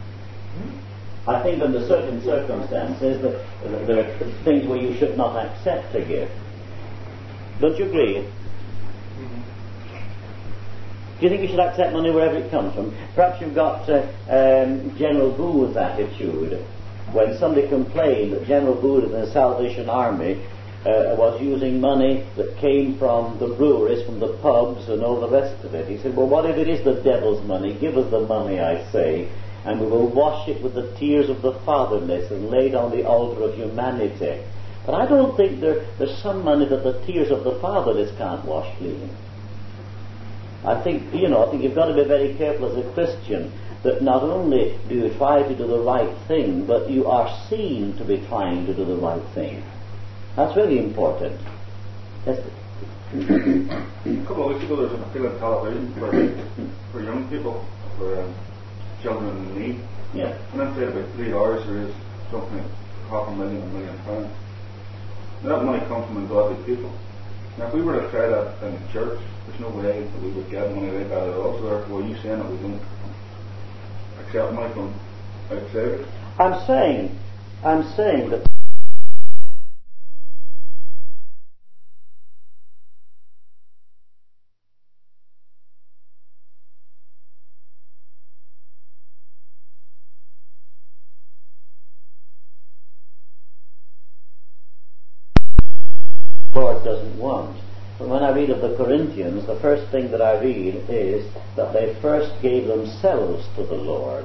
I think under certain circumstances that uh, there are things where you should not accept a gift. Don't you agree? Mm-hmm. Do you think you should accept money wherever it comes from? Perhaps you've got uh, um, General Booth's attitude. When somebody complained that General Booth in the Salvation Army uh, was using money that came from the breweries, from the pubs and all the rest of it, he said, well, what if it is the devil's money? Give us the money, I say, and we will wash it with the tears of the fatherless and lay it on the altar of humanity. But I don't think there, there's some money that the tears of the fatherless can't wash clean. I think, you know, I think you've got to be very careful as a Christian that not only do you try to do the right thing, but you are seen to be trying to do the right thing. That's really important. Yes. A couple of weeks ago there was an appeal on television for, for young people, for um, children in need. Yeah. And then played about three hours there is something like half a million, a million pounds. Now that money comes from ungodly people. Now if we were to try that in the church, there's no way that we would get money like that at all. So therefore, are you saying that we don't accept money from outsiders? I'm saying, I'm saying that the Lord doesn't want. But when I read of the Corinthians, the first thing that I read is that they first gave themselves to the Lord.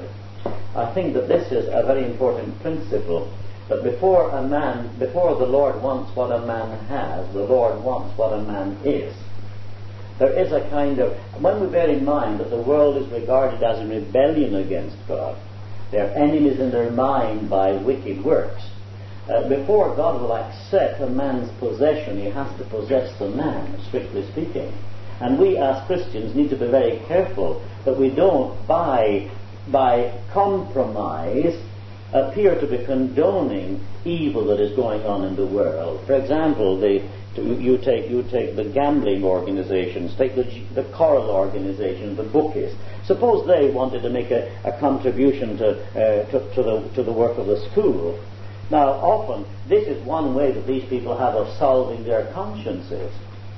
I think that this is a very important principle, that before a man, before the Lord wants what a man has, the Lord wants what a man is. There is a kind of, when we bear in mind that the world is regarded as in rebellion against God, they are enemies in their mind by wicked works. Uh, before God will accept a man's possession, he has to possess the man, strictly speaking. And we as Christians need to be very careful that we don't, by, by compromise, appear to be condoning evil that is going on in the world. For example, the, you, take, you take the gambling organizations, take the, the choral organizations, the bookies. Suppose they wanted to make a, a contribution to, uh, to, to, the, to the work of the school. Now, often, this is one way that these people have of solving their consciences.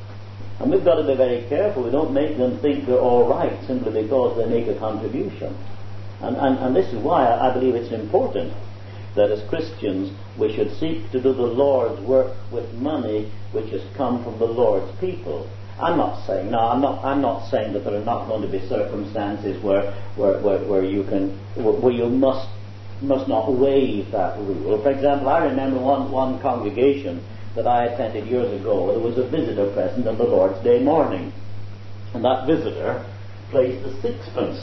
And we've got to be very careful. We don't make them think they're all right simply because they make a contribution. And, and, and this is why I believe it's important that as Christians we should seek to do the Lord's work with money which has come from the Lord's people. I'm not saying, no, I'm not, I'm not saying that there are not going to be circumstances where, where, where, where you can, where you must must not waive that rule. For example, I remember one, one congregation that I attended years ago. There was a visitor present on the Lord's Day morning, and that visitor placed a sixpence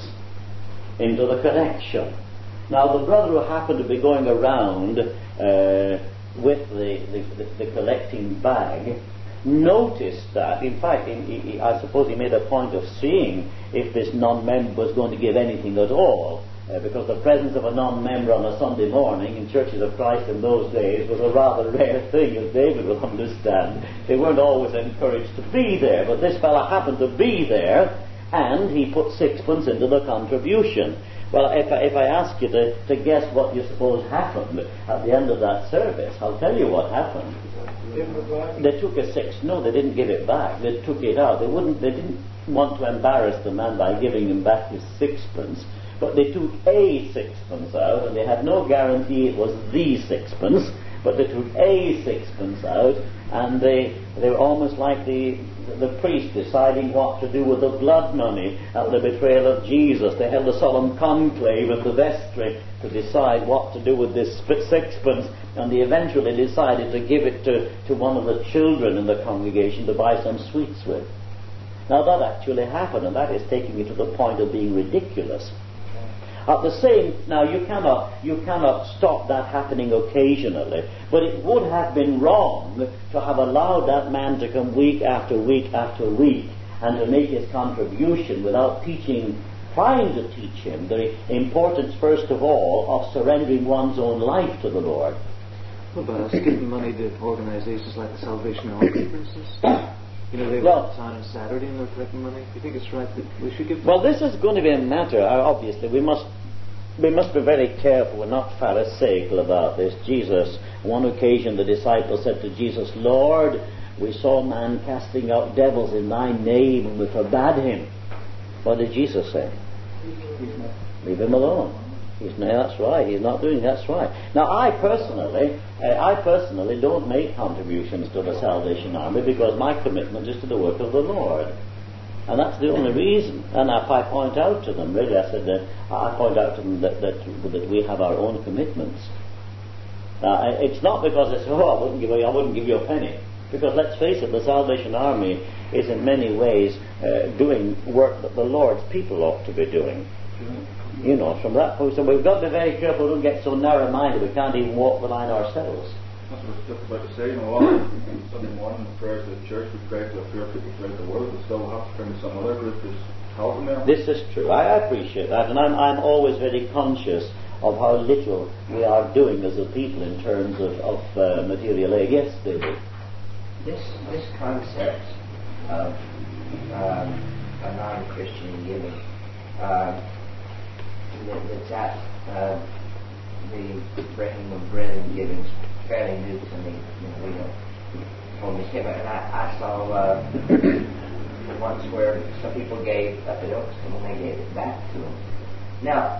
into the collection. Now the brother who happened to be going around uh, with the, the, the collecting bag noticed that, in fact, he, he, I suppose he made a point of seeing if this non-member was going to give anything at all. Uh, because the presence of a non-member on a Sunday morning in churches of Christ in those days was a rather rare thing, as David will understand. They weren't always encouraged to be there, but this fellow happened to be there, and he put sixpence into the contribution. Well, if I, if I ask you to, to guess what you suppose happened at the end of that service, I'll tell you what happened. They took a six. No, they didn't give it back. They took it out. They wouldn't. They didn't want to embarrass the man by giving him back his sixpence. But they took a sixpence out, and they had no guarantee it was the sixpence, but they took a sixpence out, and they they were almost like the the priest deciding what to do with the blood money at the betrayal of Jesus. They held a solemn conclave at the vestry to decide what to do with this sixpence, and they eventually decided to give it to, to one of the children in the congregation to buy some sweets with. Now that actually happened, and that is taking it to the point of being ridiculous. At the same, now you cannot, you cannot stop that happening occasionally, but it would have been wrong to have allowed that man to come week after week after week and to make his contribution without teaching, trying to teach him the importance, first of all, of surrendering one's own life to the Lord. What about us giving money to organisations like the Salvation Army, for instance? You know, they've well, got time on Saturday and they're collecting money. Do you think it's right that we should give? Well, this is going to be a matter. Uh, obviously, we must we must be very careful. We're not pharisaical about this. Jesus, one occasion, the disciples said to Jesus, "Lord, we saw a man casting out devils in Thy name, and we forbade him." What did Jesus say? Leave him alone. He's, no, that's right. He's not doing. That's right. Now, I personally, uh, I personally don't make contributions to the Salvation Army because my commitment is to the work of the Lord, and that's the only reason. And if I point out to them, really, I said that I point out to them that that, that we have our own commitments. Uh, it's not because they say, "Oh, I wouldn't give you, I wouldn't give you a penny," because let's face it, the Salvation Army is in many ways uh, doing work that the Lord's people ought to be doing. You know, from that point, so we've got to be very careful. Don't get so narrow-minded we can't even walk the line ourselves. That's what I was just about to say. You know, on Sunday morning, the prayers of the church, we pray to a few people throughout the world, but still have to bring some other group who's helping them. This is true. I appreciate that, and I'm, I'm always very conscious of how little we are doing as a people in terms of, of uh, material aid. Yes, David. This this concept of um, a non-Christian giving. Um, That's at uh, the breaking of bread and giving is fairly new to me. You know, we don't hold this and I, I saw uh, once where some people gave up at Oakston and they gave it back to them. Now,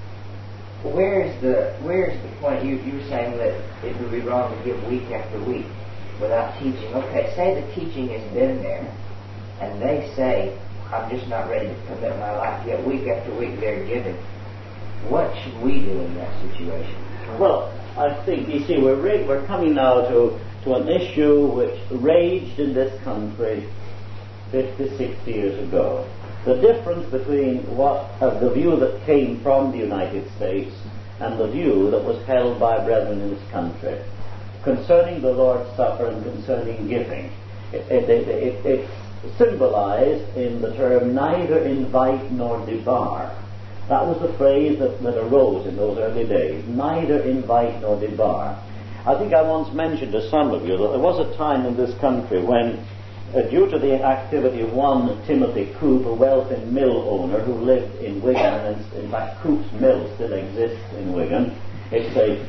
where's the where's the point? You you were saying that it would be wrong to give week after week without teaching. Okay, say the teaching has been there, and they say, "I'm just not ready to commit my life." Yet week after week they're giving. What should we do in that situation? Well, I think, you see, we're, ra- we're coming now to, to an issue which raged in this country fifty, sixty years ago. The difference between what uh, the view that came from the United States and the view that was held by brethren in this country concerning the Lord's Supper and concerning giving. It, it, it, it, it's symbolized in the term neither invite nor debar. That was the phrase that, that arose in those early days, neither invite nor debar. I think I once mentioned to some of you that there was a time in this country when, uh, due to the activity of one Timothy Coop, a wealthy mill owner who lived in Wigan, and in fact Coop's Mill still exists in Wigan. It's a,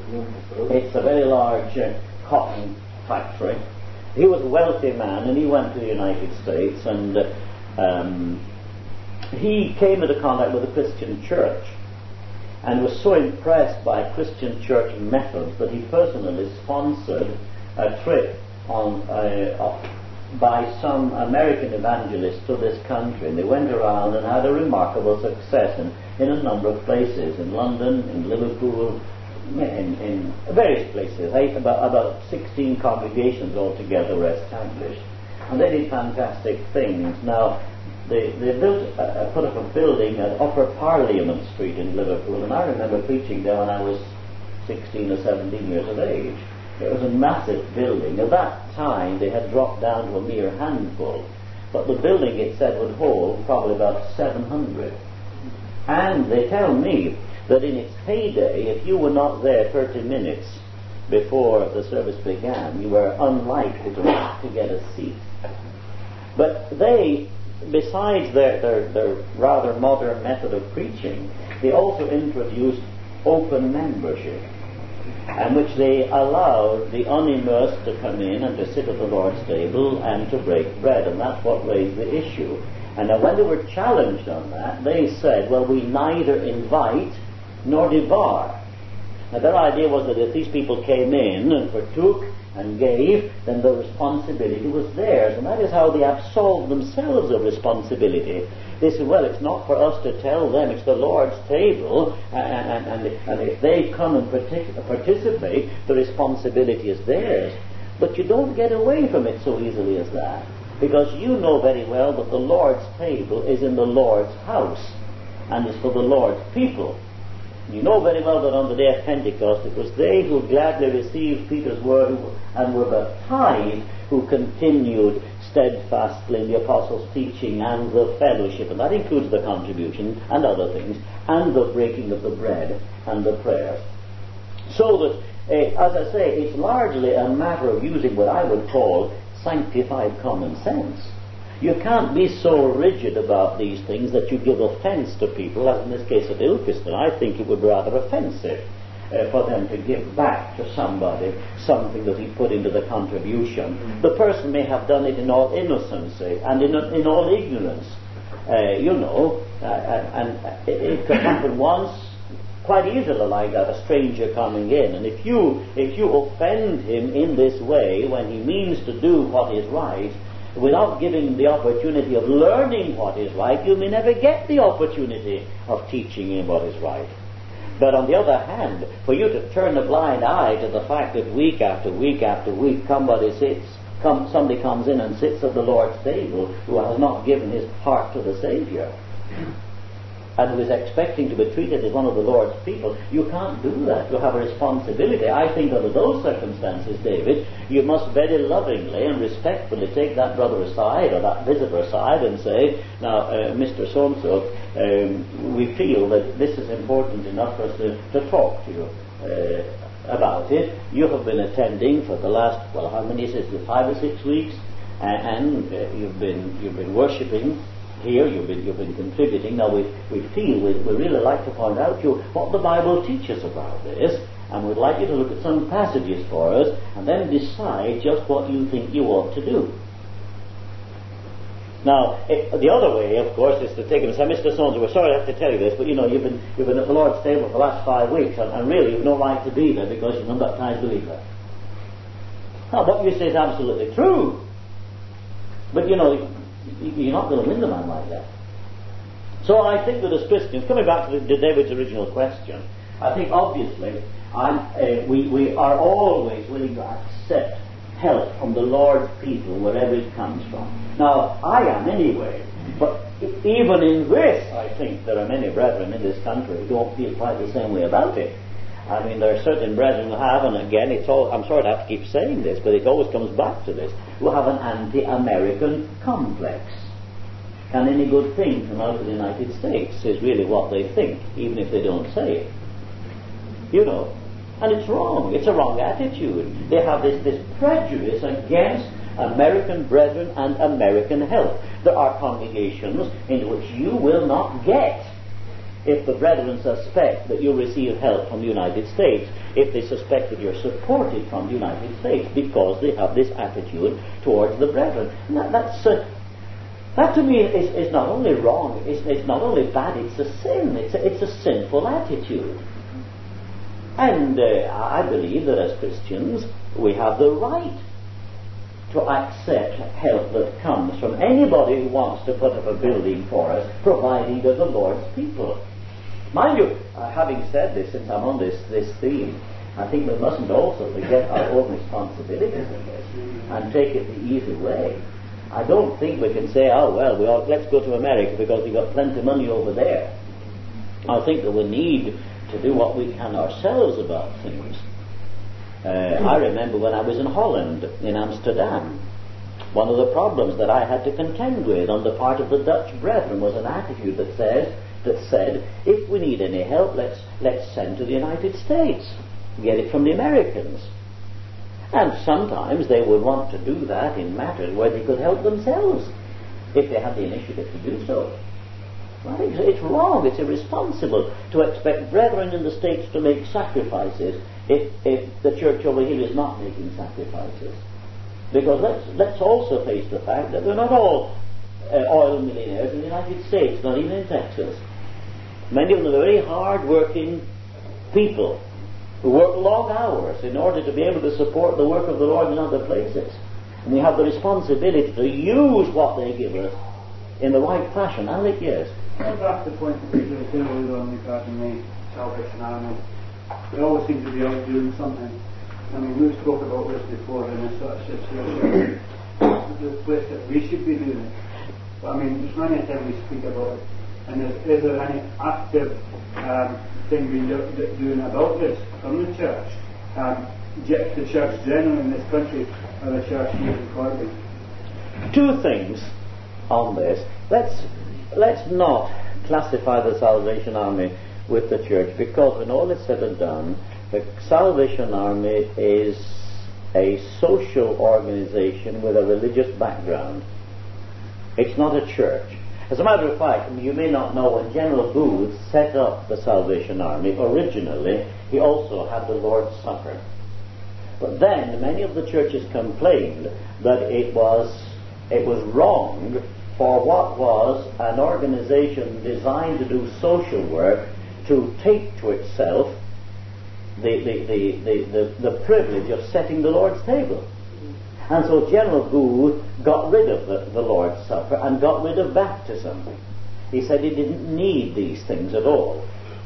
it's a very large uh, cotton factory. He was a wealthy man and he went to the United States and uh, um, he came into contact with a Christian church and was so impressed by Christian church methods that he personally sponsored a trip on uh, uh, by some American evangelists to this country, and they went around and had a remarkable success in, in a number of places, in London, in Liverpool, in, in various places. Eight, about, about sixteen congregations altogether were established, and they did fantastic things. Now, They, they built, uh, put up a building at Upper Parliament Street in Liverpool, and I remember preaching there when I was sixteen or seventeen years of age. It was a massive building. At that time, they had dropped down to a mere handful, but the building, it said, would hold probably about seven hundred. And they tell me that in its heyday, if you were not there thirty minutes before the service began, you were unlikely to, to get a seat. But they, besides their, their, their rather modern method of preaching, they also introduced open membership, in which they allowed the unimmersed to come in and to sit at the Lord's table and to break bread, and that's what raised the issue. And now when they were challenged on that, they said, well, we neither invite nor debar. Now their idea was that if these people came in and partook and gave, then the responsibility was theirs, and that is how they absolved themselves of responsibility. They said, well, it's not for us to tell them, it's the Lord's table, and, and, and if they come and partic- participate, the responsibility is theirs. But you don't get away from it so easily as that, because you know very well that the Lord's table is in the Lord's house. and it's for the Lord's people. You know very well that on the day of Pentecost it was they who gladly received Peter's word and were baptized who continued steadfastly in the apostles' teaching and the fellowship, and that includes the contribution and other things, and the breaking of the bread and the prayers. So that, uh, as I say, it's largely a matter of using what I would call sanctified common sense. You can't be so rigid about these things that you give offence to people, as in this case at Ilkeston. I think it would be rather offensive uh, for them to give back to somebody something that he put into the contribution. Mm-hmm. The person may have done it in all innocency and in, in all ignorance. Uh, you know, uh, and, and it, it could happen once, quite easily like that, a stranger coming in. And if you, if you offend him in this way, when he means to do what is right, without giving the opportunity of learning what is right, you may never get the opportunity of teaching him what is right. But on the other hand, for you to turn a blind eye to the fact that week after week after week somebody sits, come, somebody comes in and sits at the Lord's table who has not given his heart to the Saviour, and who is expecting to be treated as one of the Lord's people, you can't do that. You have a responsibility. I think under those circumstances, David, you must very lovingly and respectfully take that brother aside or that visitor aside and say, now, uh, Mister So-and-so, um, we feel that this is important enough for us to, to talk to you uh, about it. You have been attending for the last, well, how many is it, five or six weeks, and, and uh, you've been you've been worshipping here, you've been, you've been contributing. Now we, we feel we we really like to point out to you what the Bible teaches about this, and we'd like you to look at some passages for us and then decide just what you think you ought to do. Now, it, the other way, of course, is to take him and say, Mister So-and-so, we're sorry I have to tell you this, but you know, you've been you've been at the Lord's table for the last five weeks, and, and really you've no right to be there because you're an unbaptized believer. Now, what you say is absolutely true, but you know, you're not going to win the man like that. So I think that as Christians, coming back to, the, to David's original question, I think obviously I'm, uh, we, we are always willing to accept help from the Lord's people wherever it comes from. Now, I am anyway, but even in this, I think there are many brethren in this country who don't feel quite the same way about it. I mean, there are certain brethren who have, and again, it's all, I'm sorry to have to keep saying this, but it always comes back to this, who have an anti-American complex. Can any good thing come out of the United States is really what they think, even if they don't say it. You know, and it's wrong. It's a wrong attitude. They have this, this prejudice against American brethren and American help. There are congregations in which you will not get if the brethren suspect that you receive help from the United States, if they suspect that you're supported from the United States, because they have this attitude towards the brethren. And that, that's, uh, that to me is, is not only wrong, it's, it's not only bad, it's a sin, it's a, it's a sinful attitude. And uh, I believe that as Christians we have the right to accept help that comes from anybody who wants to put up a building for us, providing they're the Lord's people. Mind you, uh, having said this, since I'm on this, this theme, I think we mustn't also forget our own responsibilities in this and take it the easy way. I don't think we can say, oh well, we ought, let's go to America because we've got plenty of money over there. I think that we need to do what we can ourselves about things. Uh, I remember when I was in Holland, in Amsterdam, one of the problems that I had to contend with on the part of the Dutch brethren was an attitude that says that said, if we need any help, let's let's send to the United States, get it from the Americans. And sometimes they would want to do that in matters where they could help themselves, if they had the initiative to do so. Right? It's wrong, it's irresponsible to expect brethren in the States to make sacrifices if, if the church over here is not making sacrifices. Because let's, let's also face the fact that we're not all uh, oil millionaires in the United States, not even in Texas. Many of them are very hard-working people who work long hours in order to be able to support the work of the Lord in other places. And we have the responsibility to use what they give us in the right fashion. Alec, yes? Going back to the point that we were doing on regarding the Salvation Army, we always seem to be out doing something. I mean, we've spoken about this before in this sort of situation. The place that we should be doing it. But I mean, there's many times we speak about it, And is, is there any active um, thing being do, do, doing about this from the church? Um, the church generally in this country, or the church here in Corby? Two things on this. Let's let's not classify the Salvation Army with the church, because when all is said and done, the Salvation Army is a social organization with a religious background. It's not a church. As a matter of fact, you may not know, when General Booth set up the Salvation Army, originally he also had the Lord's Supper. But then many of the churches complained that it was it was wrong for what was an organization designed to do social work to take to itself the, the, the, the, the, the privilege of setting the Lord's table. And so General Booth got rid of the, the Lord's Supper and got rid of baptism. He said he didn't need these things at all.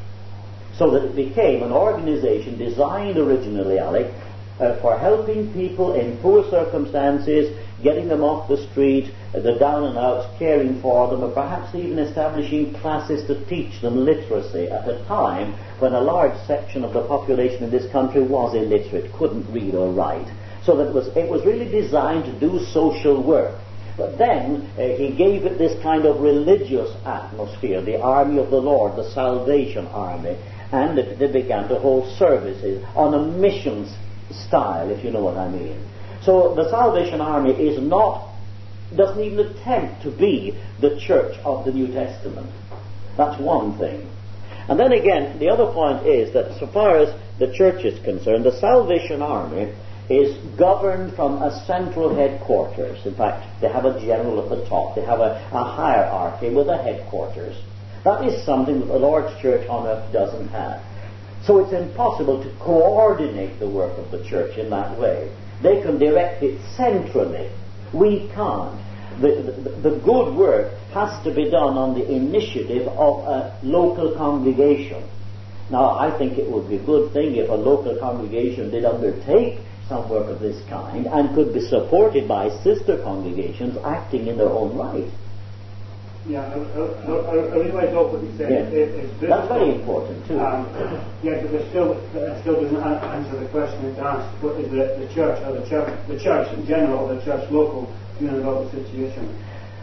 So that it became an organization designed originally, Alec, uh, for helping people in poor circumstances, getting them off the street, uh, the down and outs, caring for them, or perhaps even establishing classes to teach them literacy at a time when a large section of the population in this country was illiterate, couldn't read or write. So that it was, it was really designed to do social work. But then uh, he gave it this kind of religious atmosphere, the army of the Lord, the Salvation Army, and it, they began to hold services on a missions style, if you know what I mean. So the Salvation Army is not, doesn't even attempt to be the church of the New Testament. That's one thing. And then again, the other point is that so far as the church is concerned, the Salvation Army is governed from a central headquarters. In fact, they have a general at the top. They have a, a hierarchy with a headquarters. That is something that the Lord's church on earth doesn't have. So it's impossible to coordinate the work of the church in that way. They can direct it centrally. We can't. The, the, the good work has to be done on the initiative of a local congregation. Now, I think it would be a good thing if a local congregation did undertake some work of this kind and could be supported by sister congregations acting in their own right. Yeah, I, I, I, I realize all what you said. Yeah. It, it's That's very important too. Um, yeah, but there still, that still doesn't answer the question it's asked. What is the, the church or the church, the church in general, or the church local, doing about the situation?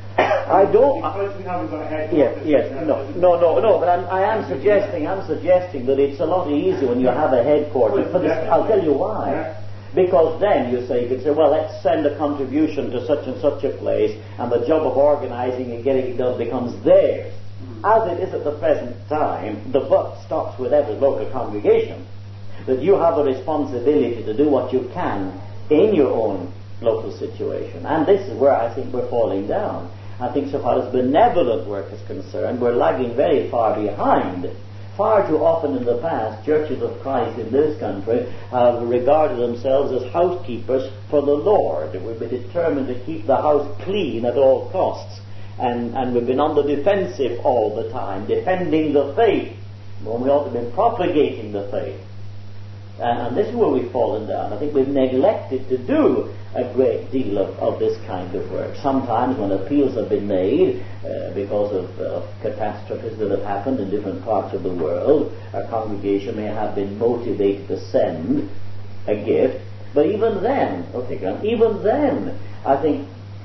I don't. Because we haven't got a head. Yes, yes, no, no, no, no. But I'm, I am suggesting, I'm suggesting that it's a lot easier when you have a headquarters. For this, I'll tell you why. Yeah. Because then you say, you could say, well, let's send a contribution to such and such a place, and the job of organizing and getting it done becomes theirs. Mm. As it is at the present time, the buck stops with every local congregation. That you have a responsibility to do what you can in your own local situation. And this is where I think we're falling down. I think so far as benevolent work is concerned, we're lagging very far behind. Far too often in the past, churches of Christ in this country have regarded themselves as housekeepers for the Lord. We've been determined to keep the house clean at all costs. And, and we've been on the defensive all the time, defending the faith, when we ought to be propagating the faith. And, and this is where we've fallen down. I think we've neglected to do a great deal of, of this kind of work. Sometimes when appeals have been made uh, because of uh, catastrophes that have happened in different parts of the world, our congregation may have been motivated to send a gift. But even then, okay, even then, I think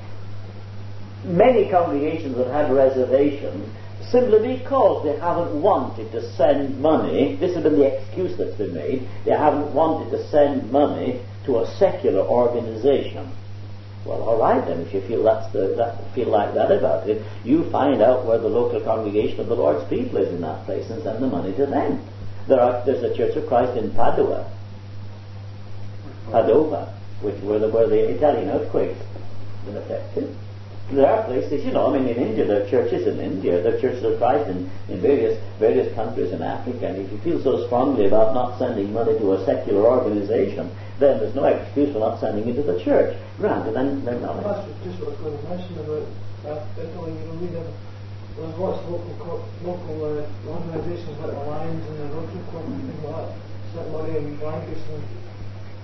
many congregations have had reservations simply because they haven't wanted to send money. This has been the excuse that's been made. They haven't wanted to send money to a secular organization. Well, all right then, if you feel that's the that, feel like that about it, you find out where the local congregation of the Lord's people is in that place and send the money to them. There are there's a Church of Christ in Padua, Padova, which where the where the Italian earthquake been affected. There are places, you know, I mean, in India, there are churches in India, there are churches of Christ in, in various various countries in Africa, and if you feel so strongly about not sending money to a secular organization, then there's no excuse for not sending it to the church. Granted, then they're not. That's just what I was going to mention about that. Italy, you know, we have, there's lots of local, co- local uh, organisations like the Lions and the Rotary Club and things like that, sent money in blankets and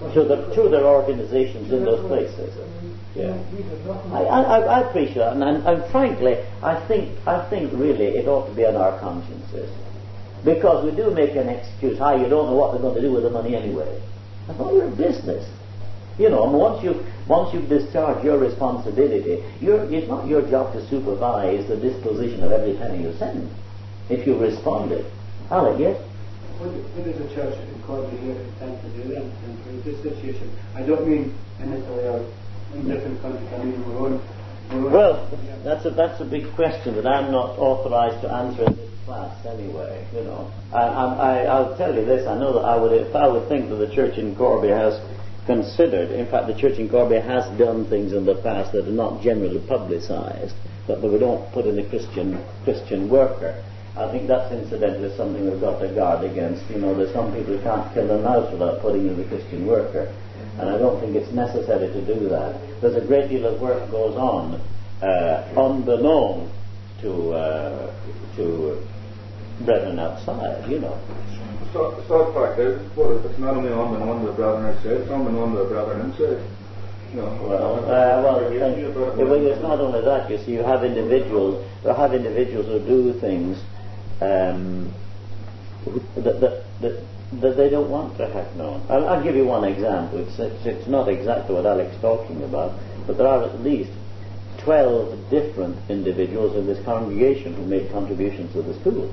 to, the, to their organizations in those places. Yeah, I, I, I appreciate that, and, and, and frankly, I think I think really it ought to be on our consciences, because we do make an excuse. Hi, you don't know what they're going to do with the money anyway. That's not your business. You know, and once you've once you've discharged your responsibility, you're, it's not your job to supervise the disposition of every penny you send. If you responded, Alec, yes. What is a church in Corby here intend to do then in this situation? I don't mean in Italy or in different countries. I mean our own. Our own well, that's a that's a big question that I'm not authorized to answer in this class anyway. You know, I, I, I'll tell you this. I know that I would, if I would think that the church in Corby has considered, in fact, the church in Corby has done things in the past that are not generally publicized, but that we don't put in a Christian Christian worker. I think that's incidentally something we've got to guard against. You know, there's some people who can't kill a mouse without putting in the Christian worker. And I don't think it's necessary to do that. There's a great deal of work goes on, uh, unbeknown to uh, to brethren outside, you know. So, the sad fact is, well, it's not only unbeknown to the brethren outside, it's unbeknown to the brethren inside. You know, well, uh, well, uh, well, it's not only that. You see, you have individuals, you have individuals who do things um, that, that, that that they don't want to have known. I'll, I'll give you one example. It's, it's, it's not exactly what Alec's talking about, but there are at least twelve different individuals in this congregation who made contributions to the school.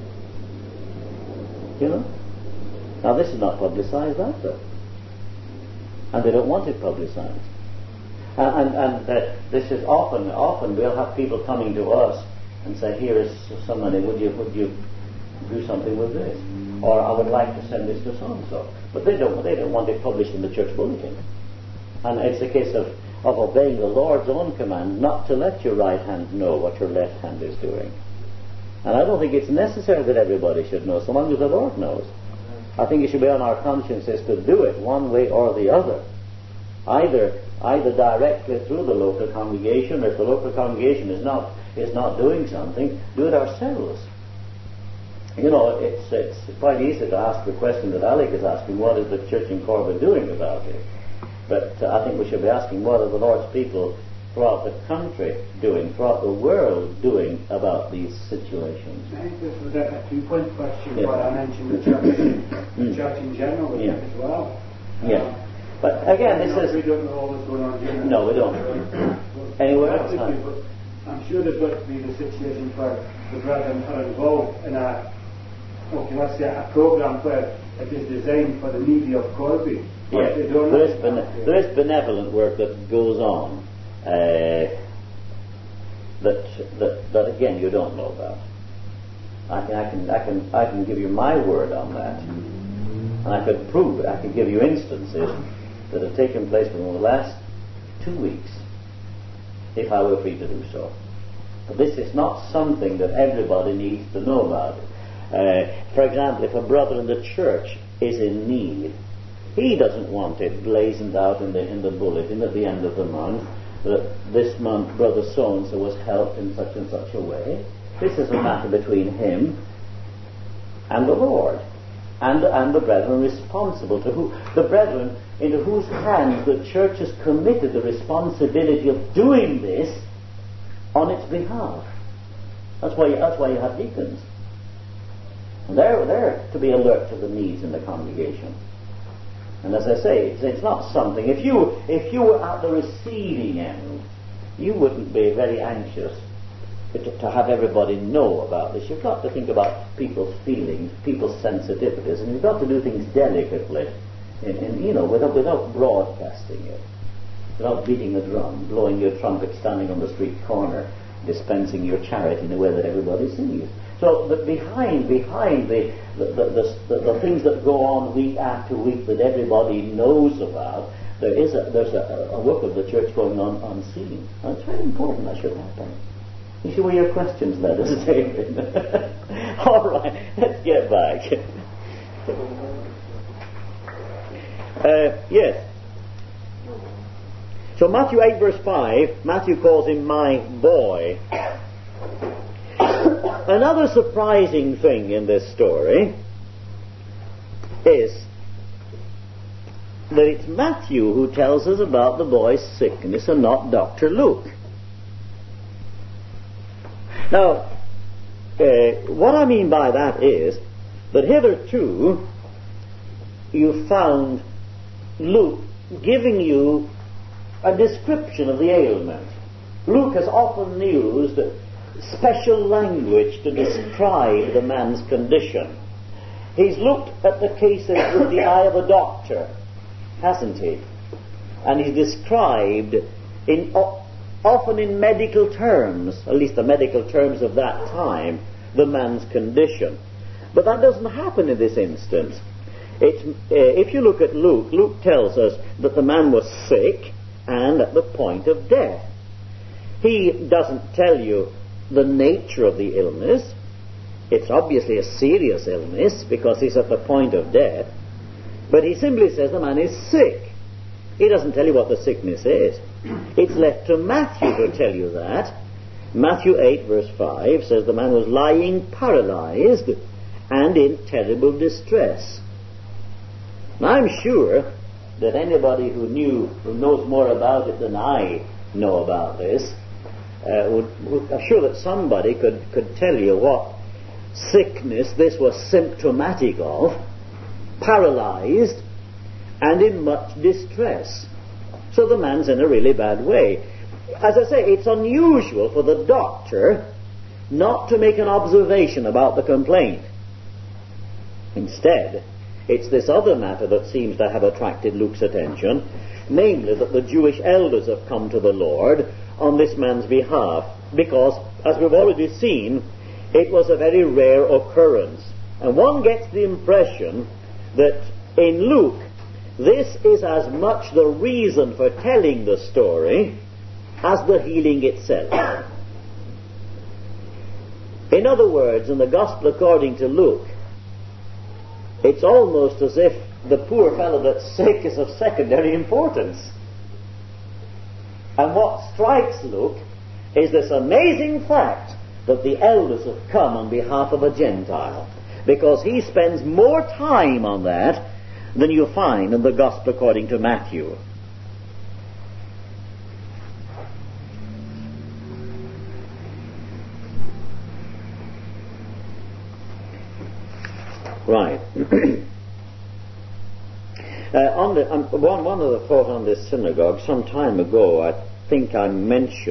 You know? Now this is not publicized either. And they don't want it publicized. And, and, and uh, this is often, often we'll have people coming to us and say, here is some money, would you, would you do something with this? Or I would like to send this to so-and-so. But they don't, they don't want it published in the church bulletin. And it's a case of, of obeying the Lord's own command not to let your right hand know what your left hand is doing. And I don't think it's necessary that everybody should know, so long as the Lord knows. I think it should be on our consciences to do it one way or the other. Either either directly through the local congregation, or if the local congregation is not is not doing something, do it ourselves. You know, it's it's quite easy to ask the question that Alec is asking, what is the church in Corby doing about it? But uh, I think we should be asking, what are the Lord's people throughout the country doing, throughout the world doing about these situations? I think this was a two-point question, yeah. What I mentioned the church, the mm. church in general yeah. as well. Yeah. Um, but again, this is... We don't know all that's going on here. No, we don't. Anywhere else? I'm sure there's got to be the situation where the brethren are involved in a, okay, let's say a program where it is designed for the needy of Corby. Yes, there is, bene- there is benevolent work that goes on uh, that, that that again you don't know about. I can I can I can I can give you my word on that, and I could prove it. I could give you instances that have taken place within the last two weeks, if I were free to do so. But this is not something that everybody needs to know about. Uh, for example, if a brother in the church is in need, he doesn't want it blazoned out in the in the bulletin at the end of the month that this month brother so-and-so was helped in such and such a way. This is a matter between him and the Lord, and and the brethren responsible to who the brethren into whose hands the church has committed the responsibility of doing this on its behalf. That's why you, that's why you have deacons. And they're there to be alert to the needs in the congregation. And as I say, it's, it's not something. If you if you were at the receiving end, you wouldn't be very anxious to, to have everybody know about this. You've got to think about people's feelings, people's sensitivities, and you've got to do things delicately, in, in, you know, without without broadcasting it, without beating the drum, blowing your trumpet, standing on the street corner, dispensing your charity in a way that everybody sees. So that behind behind the the, the, the the things that go on week after week that everybody knows about, there is a there's a, a work of the church going on unseen. And it's very important that should happen. You see where your questions led us, David. All right, let's get back. uh, yes. So Matthew eight verse five, Matthew calls him my boy. Another surprising thing in this story is that it's Matthew who tells us about the boy's sickness and not Doctor Luke. Now, uh, what I mean by that is that hitherto you found Luke giving you a description of the ailment. Luke has often used special language to describe the man's condition. He's looked at the cases with the eye of a doctor, hasn't he? And he's described in often in medical terms, at least the medical terms of that time, the man's condition. But that doesn't happen in this instance. It, uh, if you look at Luke, Luke tells us that the man was sick and at the point of death. He doesn't tell you the nature of the illness. It's obviously a serious illness because he's at the point of death. But he simply says the man is sick. He doesn't tell you what the sickness is. It's left to Matthew to tell you that. Matthew eight verse five says the man was lying paralyzed and in terrible distress. Now I'm sure that anybody who knew, who knows more about it than I know about this, uh, would, would, I'm sure that somebody could, could tell you what sickness this was symptomatic of, paralyzed and in much distress. So the man's in a really bad way. As I say, it's unusual for the doctor not to make an observation about the complaint. Instead, it's this other matter that seems to have attracted Luke's attention, namely that the Jewish elders have come to the Lord on this man's behalf, because, as we've already seen, it was a very rare occurrence. And one gets the impression that in Luke, this is as much the reason for telling the story as the healing itself. In other words, in the Gospel according to Luke, it's almost as if the poor fellow that's sick is of secondary importance. And what strikes Luke is this amazing fact that the elders have come on behalf of a Gentile, because he spends more time on that than you find in the Gospel according to Matthew. Right. uh, on the, um, one, one of the thought on this synagogue, some time ago, I think I mentioned